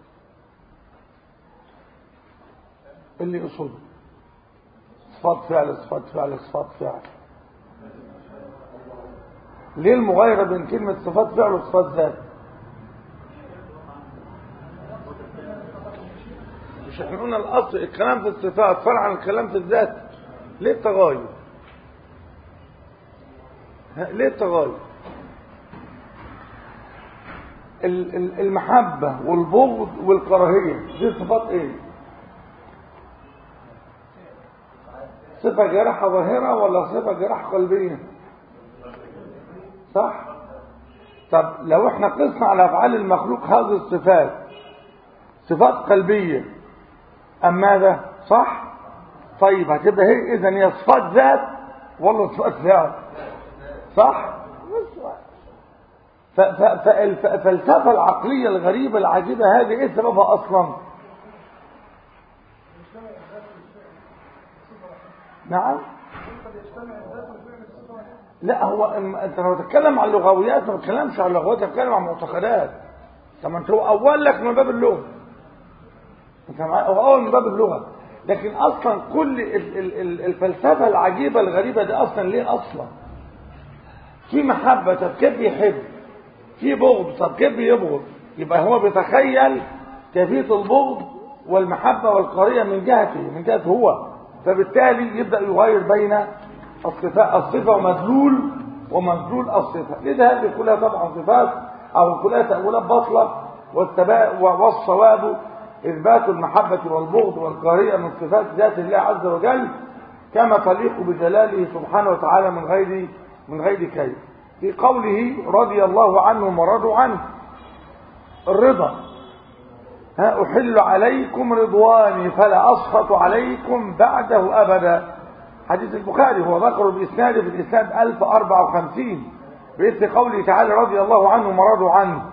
اللي يقصده صفات فعل صفات فعل صفات فعل. ليه المغايرة بين كلمة صفات فعل وصفات ذات؟ مش احنا قلنا الأصل الكلام في الصفات فرع عن الكلام في الذات؟ ليه التغاير؟ ليه التغاير؟ المحبة والبغض والكراهية دي صفات ايه؟ صفة جراحة ظاهرة ولا صفة جراحة قلبية؟ صح؟ طب لو احنا قسنا على افعال المخلوق هذه الصفات صفات قلبية ام ماذا؟ صح؟ طيب هتبقى هي اذا هي صفات ذات ولا صفات فعل؟ صح؟ فالفلسفة العقلية الغريبة العجيبة هذه ايه سببها اصلا؟ نعم؟ لا هو انت لو تتكلم عن اللغويات ما تتكلمش عن اللغويات، تتكلم عن معتقدات. طب انت هو اول لك من باب اللغة، انت هو اول من باب اللغة، لكن اصلا كل الفلسفة العجيبة الغريبة دي اصلا ليه اصلا؟ في محبة طب كيف بيحب؟ في بغض طب كيف بيبغض؟ يبقى هو بيتخيل كيفية البغض والمحبة والكراهية من جهته من جهته هو، فبالتالي يبدأ يغير بين الصفة الصفة ومدلول ومدلول الصفة. لذا هذه كلها طبعا صفات أو كلها تأويلات باطلة، والصواب إثبات المحبة والبغض والكراهية من صفات ذات الله عز وجل كما تليق بجلاله سبحانه وتعالى من غير من غير كيف. في قوله رضي الله عنهم ورضوا عنه، الرضا ها أحل عليكم رضواني فلا أسخط عليكم بعده أبدا. حديث البخاري هو ذكره بإسناده في الإسناد ألف وأربعة وخمسين بإثر قوله تعالى رضي الله عنهم ورضوا عنه.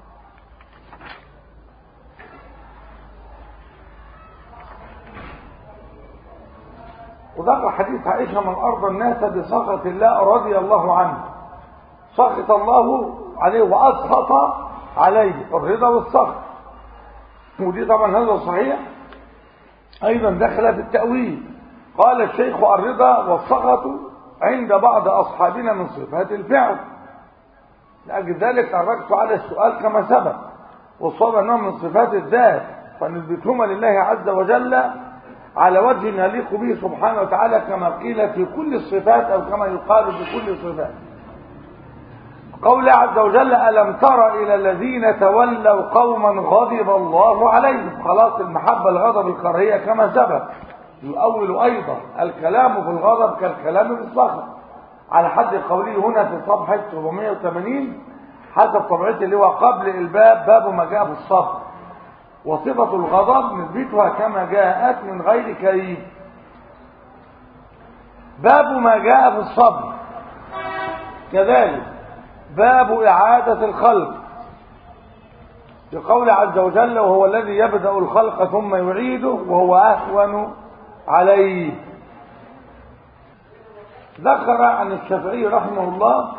وذكر حديث عائشة من أرضى الناس بسخط الله رضي الله عنه، سخط الله عليه وأسخط عليه، الرضا والسخط. ودي طبعا هذا صحيح أيضا دخل في التأويل. قال الشيخ الرضا والسخط عند بعض أصحابنا من صفات الفعل، لأجل ذلك أركت على السؤال كما سبق، والصواب أنه من صفات الذات فنثبتهما لله عز وجل على وجه يليق به سبحانه وتعالى كما قيل في كل الصفات أو كما يقال في كل الصفات. قول عز وجل ألم تر إلى الذين تولوا قوما غضب الله عليهم. خلاص المحبة الغضب الكراهية كما سبق. يؤول أيضا الكلام في الغضب كالكلام في السخط على حد قوله هنا في صفحة سبعمائة وثمانين حسب طبعته اللي هو قبل الباب باب ما جاء في الصبر. وصفة الغضب نثبتها كما جاءت من غير كيف. باب ما جاء في الصبر كذلك باب إعادة الخلق بقول عز وجل وهو الذي يبدأ الخلق ثم يعيده وهو أهون عليه. ذكر عن الشافعي رحمه الله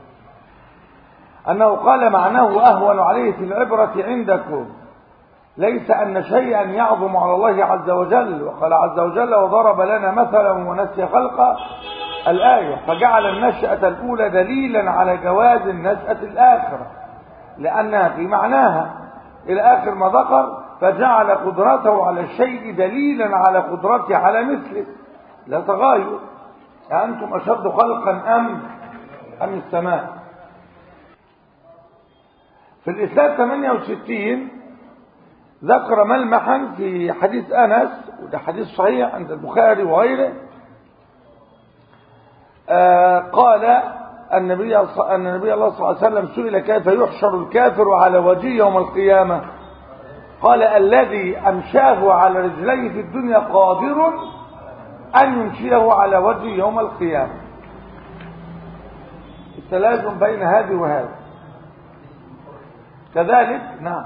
أنه قال معناه أهون عليه في العبرة عندكم ليس أن شيئا يعظم على الله عز وجل. وقال عز وجل وضرب لنا مثلا ونسي خلقه الآية، فجعل النشأة الأولى دليلا على جواز النشأة الآخرة لأنها في معناها إلى آخر ما ذكر، فجعل قدرته على الشيء دليلا على قدرته على مثله لا تغاير. أنتم أشد خلقا أم أم السماء. في الإسناد ثمانية وستين ذكر ملمحا في حديث أنس وده حديث صحيح عند البخاري وغيره. آه قال النبي أن النبي الله صلى الله عليه وسلم سئل كيف يحشر الكافر على وجهه يوم القيامة، قال الذي أمشاه على رجليه في الدنيا قادر أن يمشيه على وجهه يوم القيامة. التلازم بين هذه وهذا كذلك. نعم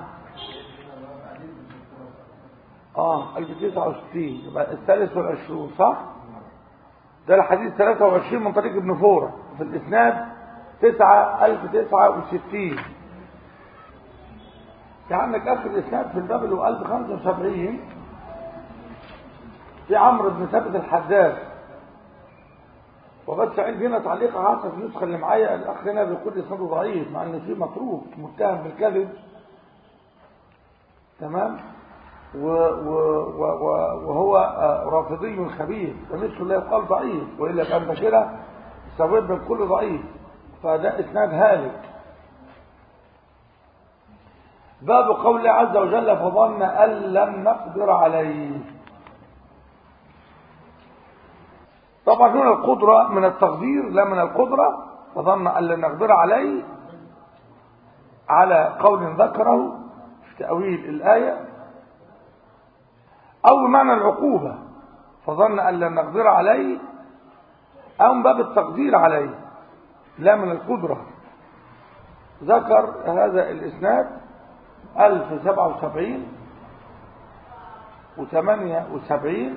اه ألف وتسعة وستين الثالث والعشرون صح. ده الحديث ثلاثة وعشرين من طريق ابن فورة في الإسناد تسعة ألف وتسعة وستين. في عندك آخر الإسناد في الباب اللي هو ألف وخمسة وسبعين في عمرو بن ثابت الحداد. وبس عندي هنا تعليق عاصف النسخة اللي معايا الأخ هنا بيقول إسناده ضعيف مع إن فيه متروك متهم بالكذب تمام و و و وهو رافضي خبيث ومثل لا يقال ضعيف وإلا كان كده السبب بالكل ضعيف فده إسناد هالك. باب قول عز وجل فظن أن لم نقدر عليه. طبعا هنا القدرة من التقدير لا من القدرة. فظن أن لم نقدر عليه على قول ذكره في تأويل الآية أو معنى العقوبة فظن أن لم نقدر عليه أو من باب التقدير عليه لا من القدرة. ذكر هذا الإسناد ألف وسبعة وسبعين وثمانية وسبعين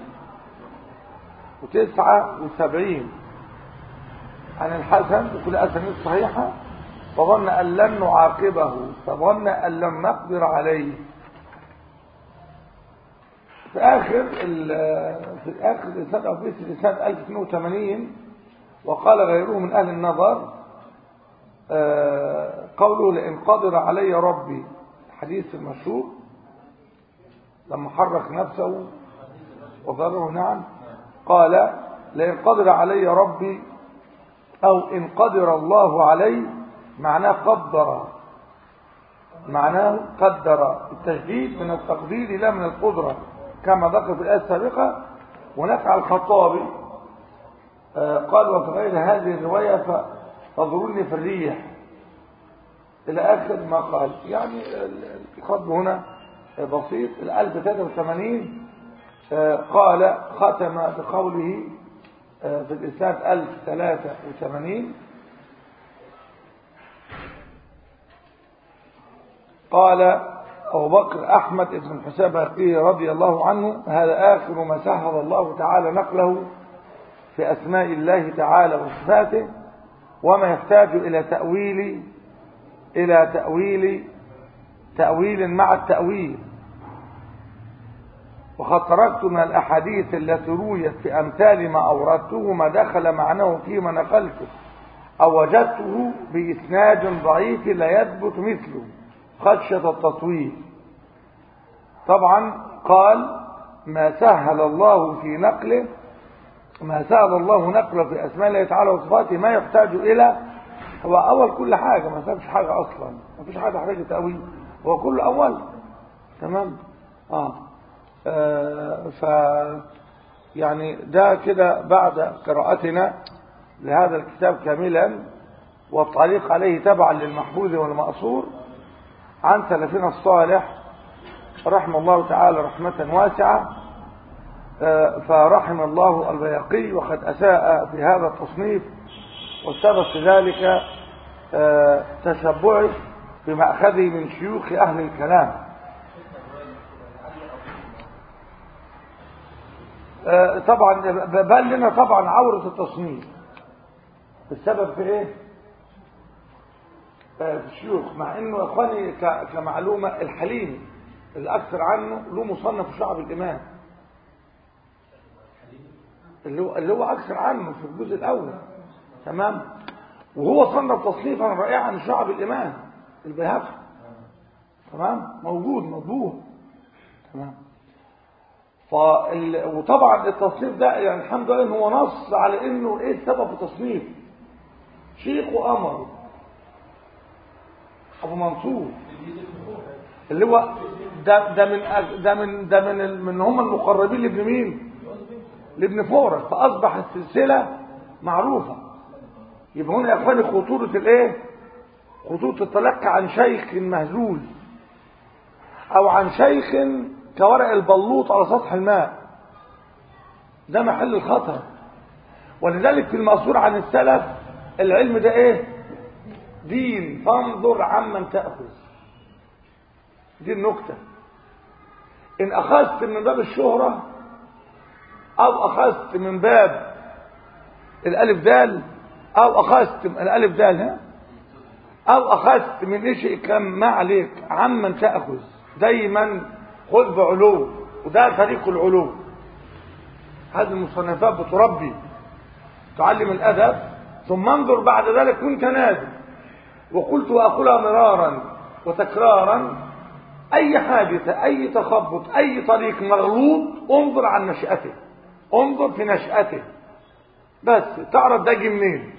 وتسعة وسبعين عن الحسن بكل أسانيد صحيحة فظن أن لن نعاقبه فظن أن لم نقدر عليه. في آخر في آخر الإسناد أو في الإسناد ألف واثنين وثمانين وقال غيره من أهل النظر قوله لئن قدر علي ربي الحديث المشهور لما حرك نفسه وضره نعم قال لئن قدر علي ربي أو إن قدر الله علي معناه قدر معناه قدر التشديد من التقدير لا من القدرة كما ذكر في الآية السابقة. ونفع الخطابي قال وفي غير هذه الرواية فاضروني في الريح إلى آخر ما قال. يعني الخطب هنا بسيط. الألف ثلاثة وثمانين قال ختم بقوله في الإسناد ألف ثلاثة وثمانين قال أبو بكر أحمد بن حسين بقي رضي الله عنه: هذا آخر ما سهل الله تعالى نقله في أسماء الله تعالى وصفاته، وما يحتاج إلى تأويل إلى تأويل تأويل مع التأويل. وقد تركت من الأحاديث التي رويت في أمثال ما أوردته ما دخل معناه فيما نقلته أو وجدته بإسناد ضعيف لا يثبت مثله خشية التطويل. طبعا قال ما سهل الله في نقله ما سهل الله نقله في أسماء الله تعالى وصفاته ما يحتاج إلى، هو أول كل حاجة، ما سابش حاجة أصلا، ما فيش حاجة تحتاج تأويل، هو كل أول. تمام. آه. آه ف يعني ده كده بعد قراءتنا لهذا الكتاب كاملا والتعليق عليه تبعا للمحفوظ والمأثور عن سلفنا الصالح رحمه الله تعالى رحمة واسعة. آه فرحم الله البيهقي وقد أساء في هذا التصنيف، والسبب في ذلك آه تشبعه بمأخذه من شيوخ أهل الكلام. آه طبعا بل لنا طبعا عورة التصنيف. السبب في ايه؟ آه في الشيوخ، مع انه اخواني كمعلومة الحليمي الاكثر عنه له مصنف في شعب الإمام، اللي هو اللي هو اكثر عنه في الجزء الاول. تمام. وهو صنف تصنيفا رائعا عن شعب الإمام البيهقي. تمام. موجود مطبوع. تمام. فال... وطبعا التصنيف ده يعني الحمد لله ان هو نص على انه ايه سبب التصنيف. شيخه امر ابو منصور اللي هو ده ده من ده من ده من من هم المقربين لابن مين؟ لابن فورس، فاصبح السلسله معروفه. يبقى هنا يا اخواني خطوره الايه؟ خطوره التلقي عن شيخ مهزول او عن شيخ كورق البلوط على سطح الماء، ده محل الخطر. ولذلك في المأثور عن السلف العلم ده ايه؟ دين، فانظر عمن تأخذ. دي النكتة. ان اخذت من باب الشهرة او اخذت من باب الالف دال او اخذت من الالف دال ها او اخذت من شيء كم ما عليك عمن تأخذ. دايما خذ بعلو، وده طريق العلو. هذه المصنفات بتربي تعلم الادب، ثم انظر بعد ذلك وانت نادم. وقلت واقولها مرارا وتكرارا: اي حادثه اي تخبط اي طريق مغلوط انظر عن نشأته، انظر في نشأته بس تعرف ده جه منين.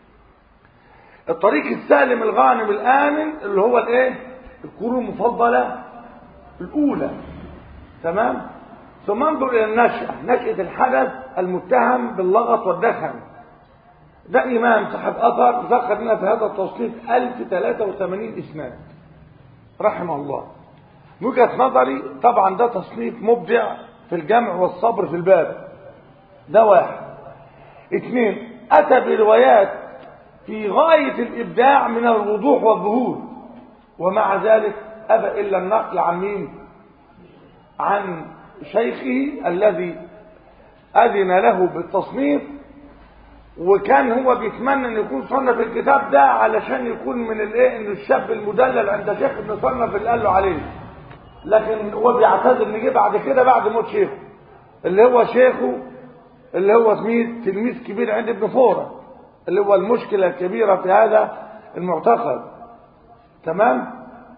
الطريق السالم الغانم الامن اللي هو الايه؟ القرون المفضله الاولى. تمام. ثم انظر الى النشأة، نشأة الحدث المتهم باللغط والدخن. ده امام صاحب اثر ذكر لنا في هذا التصنيف ألف وثلاثة وثمانين اسناد رحمه الله. وجهة نظري طبعا ده تصنيف مبدع في الجمع والصبر في الباب. ده واحد. اثنين، اتى بروايات في غاية الابداع من الوضوح والظهور، ومع ذلك ابى الا النقل عن مين؟ عن شيخه الذي اذن له بالتصنيف، وكان هو بيتمنى ان يكون صنف الكتاب ده علشان يكون من الايه؟ انه الشاب المدلل عند شيخ ابن صنف اللي قال له عليه. لكن هو بيعتذر ان جه بعد كده بعد موت شيخه اللي هو شيخه اللي هو تلميذ تلميذ كبير عند ابن فورة، اللي هو المشكلة الكبيرة في هذا المعتقد. تمام.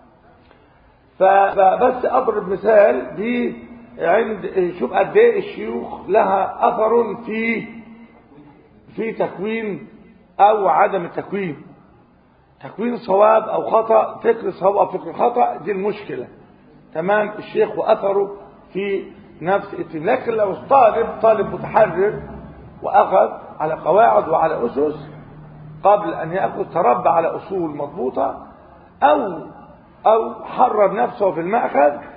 فبس اضرب مثال ب عند شوف قد ايه الشيوخ لها اثر في في تكوين او عدم التكوين، تكوين صواب او خطأ، فكر صواب او فكر خطأ، دي المشكلة. تمام. الشيخ واثره في نفس التم. لكن لو الطالب طالب متحرر واخذ على قواعد وعلى اسس قبل ان ياخذ، تربى على اصول مضبوطه، او او حرر نفسه في المأخذ،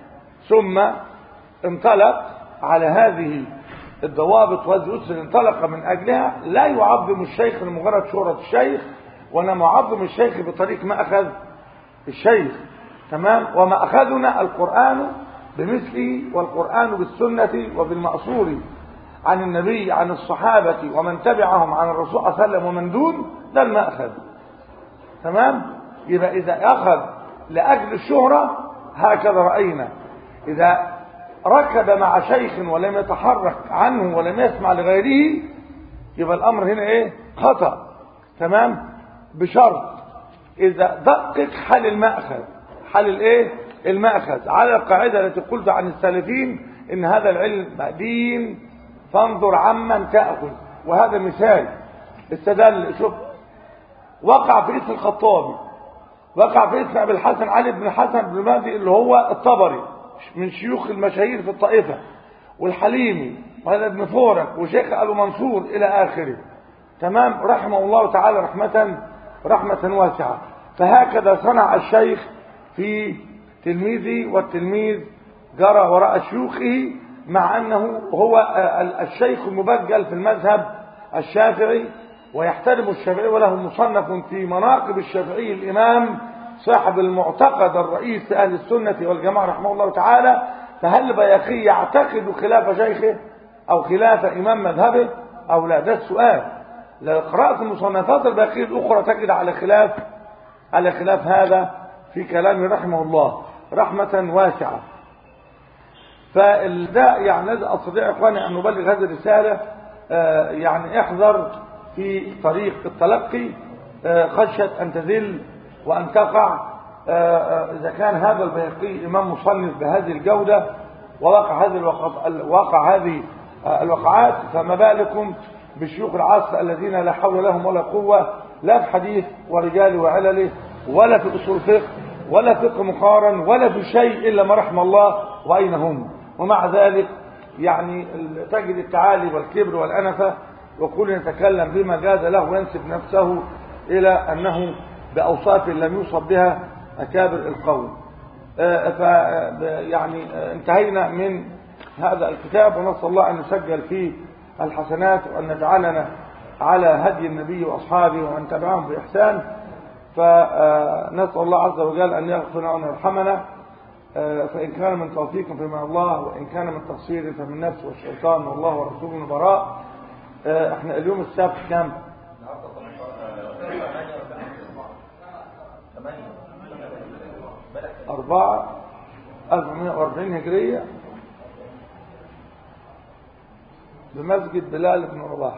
ثم انطلق على هذه الضوابط وهذه الأسس انطلق من أجلها، لا يعظم الشيخ لمجرد شهرة الشيخ، وإنما يعظم الشيخ بطريق ما أخذ الشيخ. تمام. وما أخذنا القرآن بمثله، والقرآن بالسنة وبالمأثور عن النبي عن الصحابة ومن تبعهم عن الرسول صلى الله عليه وسلم ومن دون، ده المأخذ. تمام. يبقى إذا أخذ لأجل الشهرة هكذا رأينا، إذا ركب مع شيخ ولم يتحرك عنه ولم يسمع لغيره يبقى الأمر هنا إيه؟ خطأ. تمام. بشرط إذا دقق حال المأخذ، حال الإيه؟ المأخذ على القاعدة التي قلت عن السالفين إن هذا العلم دين فانظر عمن تأخذ. وهذا مثال استدل. شوف، وقع في اسم الخطابي، وقع في اسم أبي الحسن علي بن الحسن بن مهدي اللي هو الطبري من شيوخ المشاهير في الطائفة، والحليمي وهذا ابن فورك وشيخ أبو منصور إلى آخره. تمام. رحمه الله تعالى رحمة رحمة واسعة. فهكذا صنع الشيخ في تلميذه، والتلميذ جرى وراء شيوخه، مع أنه هو الشيخ المبجل في المذهب الشافعي ويحترم الشافعي، وله مصنف في مناقب الشافعي الإمام صاحب المعتقد الرئيس أهل السنة والجماعة رحمه الله تعالى. فهل بيقي يعتقد خلاف شيخه أو خلاف إمام مذهبه أو لا؟ ده السؤال. لو قرأت المصنفات الباقية الأخرى تجد على خلاف على خلاف هذا في كلامه رحمه الله رحمة واسعة. فده يعني أستطيع إخواني أن نبلغ هذه الرسالة. آه يعني احذر في طريق التلقي آه خشية أن تذل وأن تقع. آه إذا كان هذا البيهقي إمام مصنف بهذه الجودة ووقع هذه الوقع, الوقع هذه آه الوقعات، فما بالكم بشيوخ العصر الذين لا حول لهم ولا قوة، لا في حديث ورجال وعلله، ولا في أصول فقه، ولا فقه مقارن، ولا في شيء إلا ما رحم الله، وأين هم؟ ومع ذلك يعني تجد التعالي والكبر والأنفة، وكل يتكلم بما جاز له وينسب نفسه إلى أنه بأوصاف لم يوصف بها أكابر القوم. فيعني انتهينا من هذا الكتاب، ونسأل الله أن نسجل فيه الحسنات، وأن نجعلنا على هدي النبي وأصحابه ومن تبعهم بإحسان. فنسأل الله عز وجل أن يغفرنا وأن يرحمنا، فإن كان من توفيق فمن الله، وإن كان من تقصير فمن نفسه والشيطان، والله ورسوله براء. احنا اليوم السبت كام؟ أربعة ألف ومئة وأربعين هجرية بمسجد بلال بن رباح.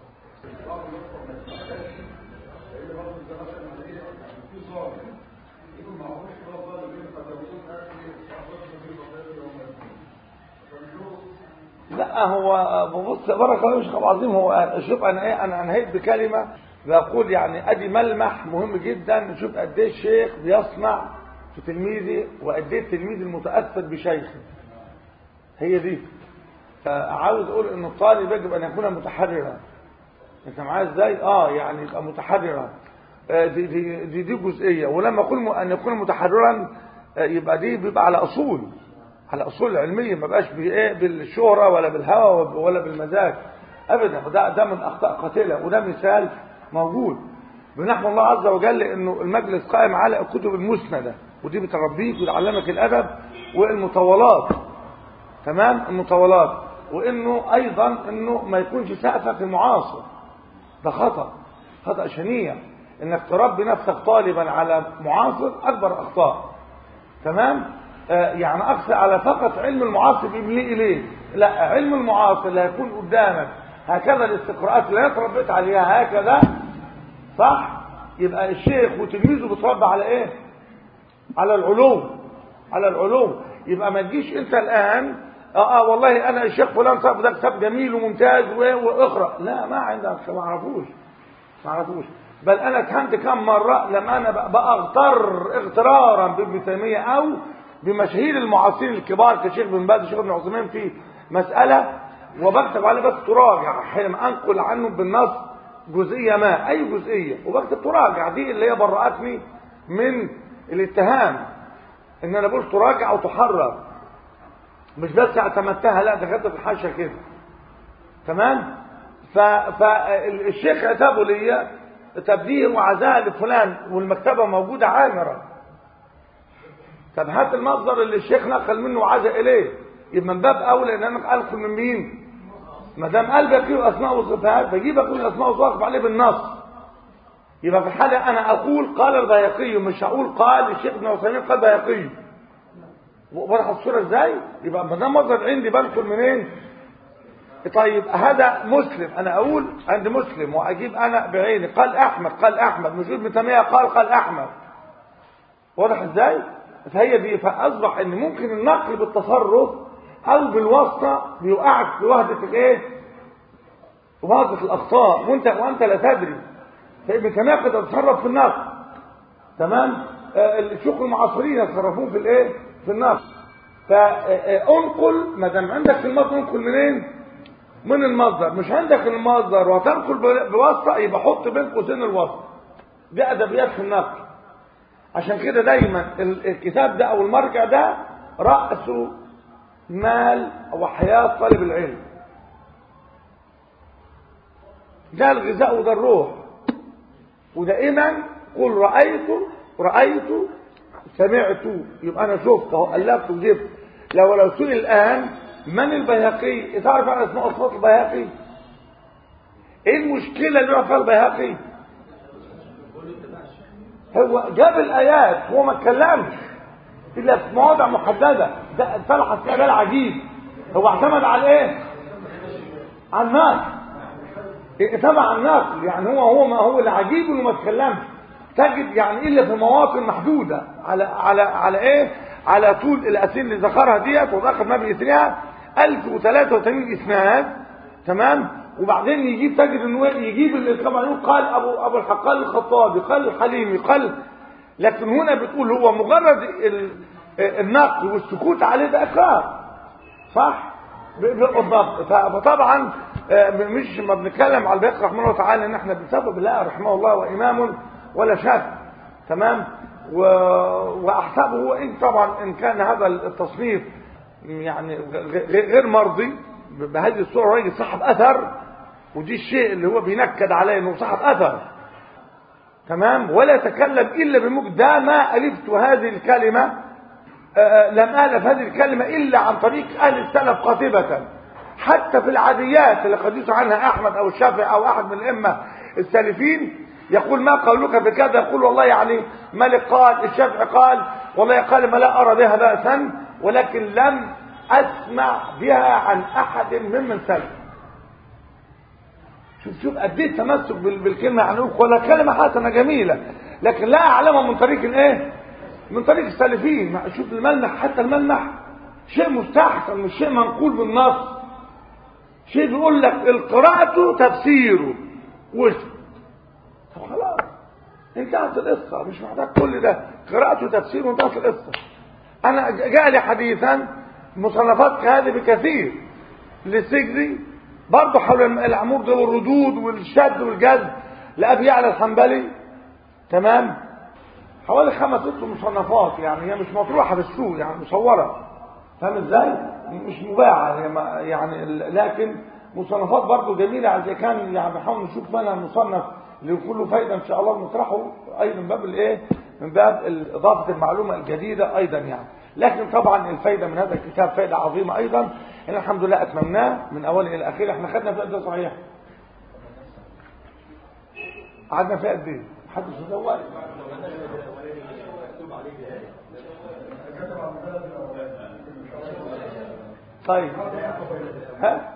لا هو ببص بارك الله فيك عظيم. هو شوف انا ايه، انا انهيت بكلمه بقول يعني ادي ملمح مهم جدا. نشوف قد ايه الشيخ بيصنع في تلميذه، وقد ايه التلميذ المتاثر بشيخه. هي دي. فعاوز اقول ان الطالب يجب ان يكون متحررا. انت معايا ازاي؟ اه يعني يبقى متحررا. آه دي, دي, دي, دي جزئيه. ولما اقول ان يكون متحررا آه يبقى دي بيبقى على اصول، على اصول علميه، ما بقاش بايه بالشهره ولا بالهوى ولا بالمزاج ابدا. ده ده من اخطاء قاتله، وده مثال موجود. بنحمد الله عز وجل انه المجلس قائم على الكتب المسنده، ودي بتربيك وتعلمك الادب والمطولات. تمام. المطولات. وانه ايضا انه ما يكونش سقفك المعاصر. ده خطا خطا شنيع انك تربي نفسك طالبا على معاصر. اكبر اخطاء. تمام. آه يعني اقصى على فقط علم المعاصر بيملئ اليه. لا، علم المعاصر اللي هيكون قدامك هكذا الاستقراءات اللي اتربيت عليها هكذا صح. يبقى الشيخ وتلميذه بيتربى على ايه؟ على العلو، على العلو. يبقى ما تجيش انت الان اه اه والله انا الشيخ فلان صاحب ده كتاب جميل وممتاز واقرا. لا، ما عندك، ما اعرفوش ما اعرفوش بل انا اتهمت كم مره لما انا باغتر اغترارا بابن تيميه او بمشاهير المعاصرين الكبار كشيخ بن باز وشيخ ابن عثيمين في مساله، وبكتب عليه بس تراجع حينما انقل عنه بالنص جزئيه ما، اي جزئيه، وبكتب تراجع. دي اللي هي برأتني من الاتهام ان انا بقول تراجع او تحرر. مش بس اعتمدتها، لا ده كتب الحاشيه كده. تمام. فالشيخ عتابه لي تبديه وعزاء لفلان والمكتبه موجوده عامره. طب هات المصدر اللي الشيخ نقل منه وعزاء اليه، يبقى من باب اولى ان انا انقل من مين؟ ما دام قال بقي اسماء وصفات بجيب بقي اسماء وصفات عليه بالنص. يبقى في الحاله انا اقول قال البيهقي، مش هقول قال الشيخ ابن عثيمين قال بيهقي. واضحه الصوره ازاي؟ يبقى ما دام مصدر عندي بنقل منين؟ طيب هذا مسلم، انا اقول عند مسلم واجيب انا بعيني قال احمد قال احمد، مش ابن تيميه قال قال احمد. واضح ازاي؟ فهي دي. فاصبح ان ممكن النقل بالتصرف او بالواسطه بيوقعك في وهده الايه؟ وهده الاخطاء، وانت وانت لا تدري. فابن تيميه قد يتصرف في النقل. تمام. آه الشيوخ المعاصرين يتصرفون في الايه؟ في النقل. فانقل ما دام عندك المصدر انقل منين؟ من المصدر. مش عندك المصدر وتنقل بواسطه يبقى حط بين قوسين الواسطه. دي ادبيات في النقل. عشان كده دايما الكتاب ده او المرجع ده رأسه مال وحياة طالب العلم. ده الغذاء وده الروح. ودائما قل رأيت رأيت سمعت، يبقى انا شفت اهو الفت وجبت. لو لو سئل الان من البيهقي، تعرف عن اسماء وصفات البيهقي؟ ايه المشكله اللي يعرف البيهقي؟ هو جاب الايات، هو ما اتكلمش الا في مواضع محدده. ده صلاح استقبال عجيب. هو اعتمد على ايه؟ على النقل. تبع النقل. يعني هو هو ما هو العجيب انه ما اتكلمش. تجد يعني الا في مواطن محدوده على على على ايه؟ على طول الاسئله اللي ذكرها ديت وذكر ما باسمها ألف وثلاثة وثمانين اسناد. تمام. وبعدين يجيب تجد انه يجيب اللي طبعا يقول قال ابو ابو الحقال الخطابي قال الحليمي قال. لكن هنا بتقول هو مجرد النقل والسكوت عليه ده اقرار. صح بالضبط. فطبعا مش ما بنتكلم على البيهقي رحمه الله تعالى ان احنا بسبب الله رحمه الله وامام ولا شك. تمام. و... واحسبه ان طبعا ان كان هذا التصنيف يعني غير مرضي بهذه الصوره، راجل صاحب اثر، ودي الشيء اللي هو بينكد عليه انه صاحب اثر. تمام. ولا يتكلم الا بمجد. ده ما الفت هذه الكلمه، آآ لم الف هذه الكلمه الا عن طريق اهل السلف قاطبه. حتى في العاديات اللي قد يسأل عنها احمد او الشافعي او احد من الائمه السالفين يقول ما قولك بكذا، يقول والله يعني مالك قال الشافعي قال والله قال ما لا ارى بها بأسا، ولكن لم اسمع بها عن احد ممن سلف. شوف شوف قد ايه التمسك بالكلمه. يعني ولا كلمه حسنه جميله لكن لا اعلمها من طريق الايه؟ من طريق السالفين. شوف الملمح، حتى الملمح شيء مستحسن مش شيء منقول بالنص. شيء بيقول لك القراءة تفسيره واسم. طب خلاص انتهت القصة، مش محتاج كل ده. قراءته تفسيره وانتهت القصة. انا جاء لي حديثا مصنفات هذه بكثير للسجزي برضه حول العمود ده والردود والشد والجذب لأبي يعلى الحنبلي. تمام. حوالي خمس ست مصنفات، يعني هي مش مطروحة في السوق، يعني مصورة. فاهم ازاي؟ مش مباعة يعني، لكن مصنفات برضه جميلة. عشان كان يعني بنحاول نشوف منها المصنف اللي يكون له فايدة ان شاء الله نطرحه ايضا من باب الايه؟ من باب اضافة المعلومة الجديدة ايضا يعني. لكن طبعا الفايدة من هذا الكتاب فايدة عظيمة ايضا. ان الحمد لله اتممناه من اوله الى اخره. احنا خدنا في قد ايه صحيح؟ قعدنا في قد ايه؟ محدش يدور. طيب ها؟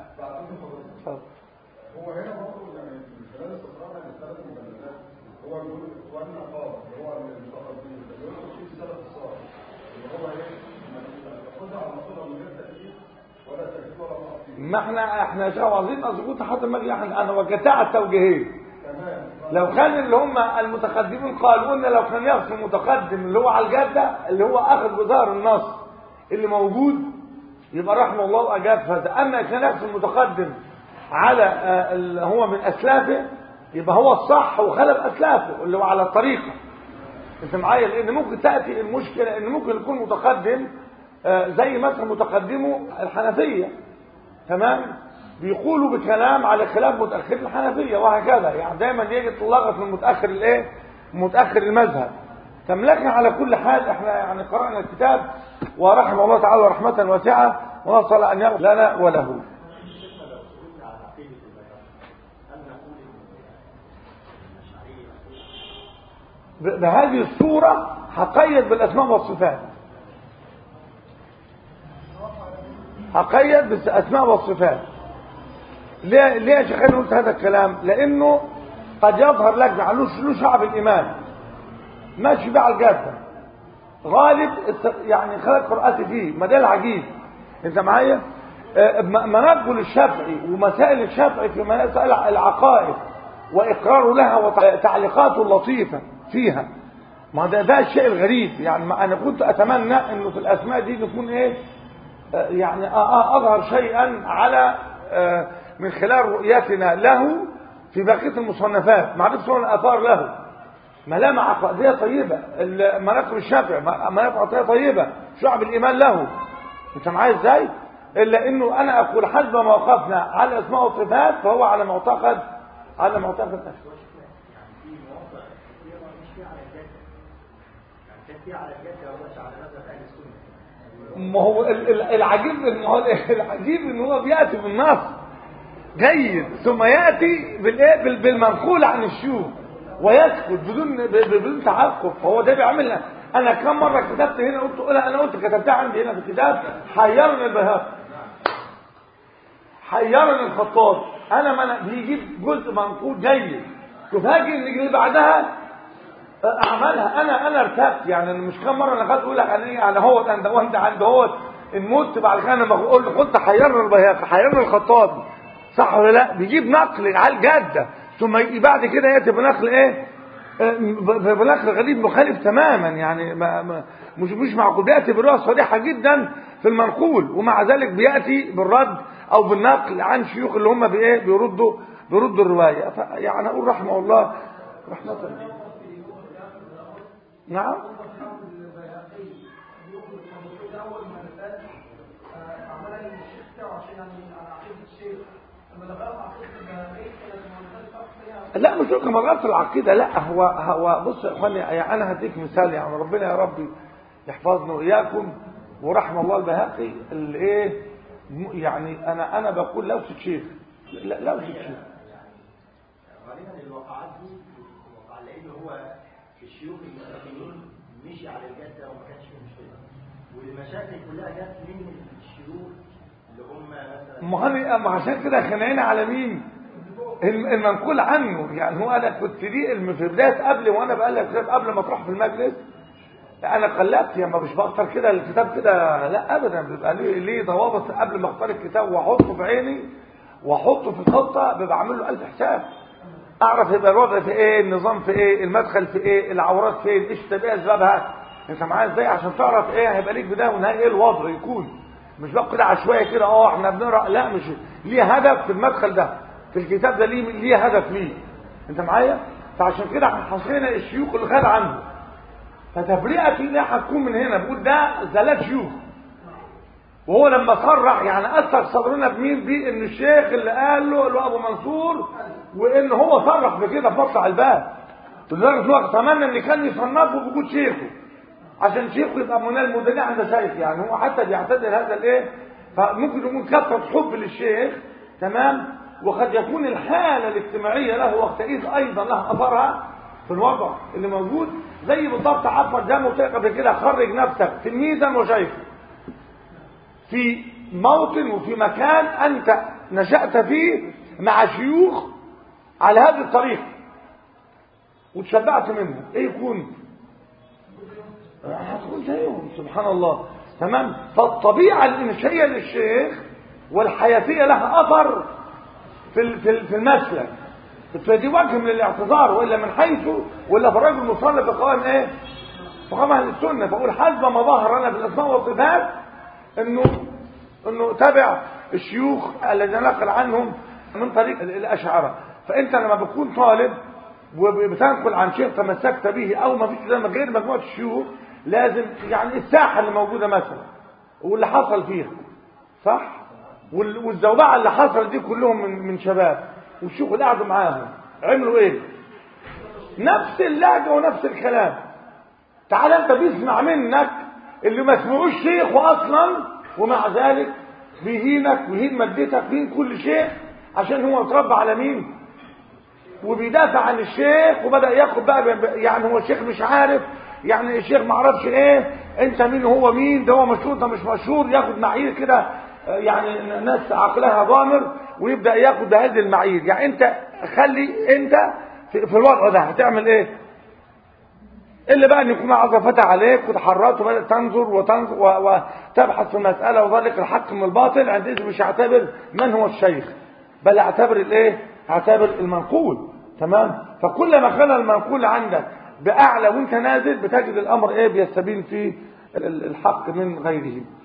هو هنا برضه يعني من خلال استقرار الثلاث مجلدات هو بيقول وانا قال هو المتقدمين بيقول في السلف الصالح اللي هو ايه؟ تاخدها على المصدر من غير تاكيد ولا تاكيد ولا تاكيد. ما احنا احنا عاوزين نظبط حتى ما اجي انا وجدتها على التوجيهين. تمام. لو كان اللي هم المتقدمين قالوا لنا لو كان يقصد المتقدم اللي هو على الجده اللي هو اخذ بظاهر النص اللي موجود يبقى رحمه الله واجاب هذا. اما كان يقصد المتقدم على اللي هو من اسلافه يبقى هو الصح وخلف اسلافه اللي هو على الطريقه. انت معايا؟ لان ممكن تاتي المشكله ان ممكن يكون متقدم آه زي مثلا متقدمو الحنفيه، تمام، بيقولوا بكلام على خلاف متاخر الحنفيه وهكذا، يعني دايما يجي تلغط من متاخر الايه متاخر المذهب. لكن على كل حال احنا يعني قرانا الكتاب ورحمه الله تعالى رحمه واسعه، ونسال ان يغفر لنا وله. بهذه الصورة هقيد بالأسماء والصفات، هقيد بالأسماء والصفات. ليه ليه يا شيخ قلت هذا الكلام؟ لأنه قد يظهر لك معلوش له شعب الإيمان ماشي بقى على الجادة غالب يعني خلق قراءتي فيه، ما ده العجيب. أنت معايا؟ منقل الشافعي ومسائل الشافعي في مسائل العقائد وإقراره لها وتعليقاته اللطيفة فيها، ما ده ده الشيء الغريب. يعني ما انا كنت اتمنى انه في الاسماء دي نكون ايه آه يعني آه اظهر شيئا على آه من خلال رؤيتنا له في بقيه المصنفات، معرفه صور الاثار له، ملامح عقائديه طيبه، مناقب الشافعي مناقب عقائديه طيبه، شعب الايمان له. انت معايا ازاي؟ الا انه انا اقول حسب ما وقفنا على الاسماء والصفات فهو على معتقد على معتقد أشهر. ما هو العجيب ان هو العجيب ان هو بياتي بالنص جيد ثم ياتي بالايه بالمنقول عن الشيوخ ويسكت بدون بدون تعقب. فهو ده بيعمل. انا كم مره كتبت هنا قلت انا قلت كتبتها عندي هنا في الكتاب حيرني البهاء حيرني الخطاب. انا ما بيجيب جزء منقول جيد تفاجئ ان اللي بعدها اعملها انا انا ارتبت. يعني مش كم مره انا خدت اقول لك انا ايه انا هو انت وانت عند هو الموت بعد كده انا بقول قلت حيرنا البياقي حيرنا الخطابي صح ولا لا؟ بيجيب نقل على الجاده ثم بعد كده ياتي بنقل ايه بنقل غريب مخالف تماما. يعني ما ما مش مش معقول. بياتي بالرؤيه صريحه جدا في المنقول ومع ذلك بياتي بالرد او بالنقل عن شيوخ اللي هم بايه بيردوا بيردوا الروايه. يعني اقول رحمه الله رحمه الله. نعم لا مش كما غلط العقيده. لا هو هو بص يا اخواني يعني انا هديك مثال. يعني ربنا يا ربي يحفظنا واياكم ورحم الله البهاقي اللي ايه يعني انا انا بقول لو شيخ لا لو شيخ غالبا الواقعات دي وقع لانه هو الشيوخ المتقدمين مشي على الجاده وما كانش فيه مشكله والمشاكل كلها جت من الشيوخ اللي هم مثلا ما عشان كده خنقنا على مين المنقول عنه. يعني هو انا كنت دي في بدايه قبل وانا بقلب كتاب قبل ما تروح في المجلس انا قلبت يعني مش بختار كده الكتاب كده لا ابدا بيبقى ليه ليه ضوابط قبل ما اختار الكتاب واحطه في عيني واحطه في خطه ببقى اعمل له الف حساب اعرف يبقى الوضع في ايه النظام في ايه المدخل في ايه العورات فين ايش تبقى اسبابها. انت معايا ازاي عشان تعرف ايه هيبقى ليك بدايه ونهايه ايه الوضع يكون مش بقى كده عشوائي كده اه احنا بنقرا لا مش ليه هدف في المدخل ده في الكتاب ده ليه ليه هدف ليه. انت معايا فعشان كده حصينا الشيوخ اللي خد عنه فتبرئتي لا هتكون من هنا بقول ده زلات شيوخ. وهو لما صرح يعني اثر صدرنا بمين بيه ان الشيخ اللي قال له اللي هو ابو منصور وان هو صرح بكده فتح الباب لدرجه الوقت اتمنى ان كان يصنفه بوجود شيخه عشان شيخه يبقى منال مدني عند شيخ. يعني هو حتى بيعتذر هذا الايه فممكن يكون كثره حب للشيخ تمام وقد يكون الحاله الاجتماعيه له وقتئذ ايضا لها اثرها في الوضع اللي موجود. زي بالضبط عبر زي ما قلت لك قبل كده خرج نفسك تلميذا وشيخا في موطن وفي مكان انت نشأت فيه مع شيوخ على هذه الطريقه وتشبعت منهم ايه يكون هتكون زيهم سبحان الله تمام. فالطبيعه الانشائيه للشيخ والحياتيه لها اثر في في المسلك فدي وجه من الاعتذار والا من حيث ولا في الراجل مصنف بقوام ايه بقوام اهل السنه. فاقول حسب ما ظهر لنا بالاسماء والصفات انه انه تابع الشيوخ الذين نقل عنهم من طريق الاشاعره. فانت لما بتكون طالب وبتنقل عن شيخ تمسكت به او ما فيش غير مجموعه الشيوخ لازم يعني الساحه اللي موجوده مثلا واللي حصل فيها صح، والزوبعه اللي حصل دي كلهم من من شباب، والشيوخ اللي قعدوا معاهم عملوا ايه؟ نفس اللهجه ونفس الكلام. تعال انت بيسمع منك اللي ما سمعوش شيخ اصلا، ومع ذلك بيهينك ويهين مادتك ويهين كل شيء عشان هو اتربى على مين؟ وبيدافع عن الشيخ، وبدأ ياخد بقى يعني هو الشيخ مش عارف، يعني الشيخ ما عرفش ايه، انت مين هو مين، ده هو مشهور ده مش مشهور، ياخد معايير كده يعني ناس عقلها ضامر، ويبدأ ياخد بهذه المعايير. يعني انت خلي انت في, في الوضع ده هتعمل ايه؟ اللي بقى ان يكون عايز فتح عليك وتحررت وبدأت تنظر وتنظر وتبحث في المسألة وذلك الحق من الباطل، عندئذ مش هعتبر من هو الشيخ، بل اعتبر الايه؟ اعتبر المنقول. تمام؟ فكلما كان المنقول عندك بأعلى وانت نازل بتجد الامر ايه؟ بيستبين فيه الحق من غيره.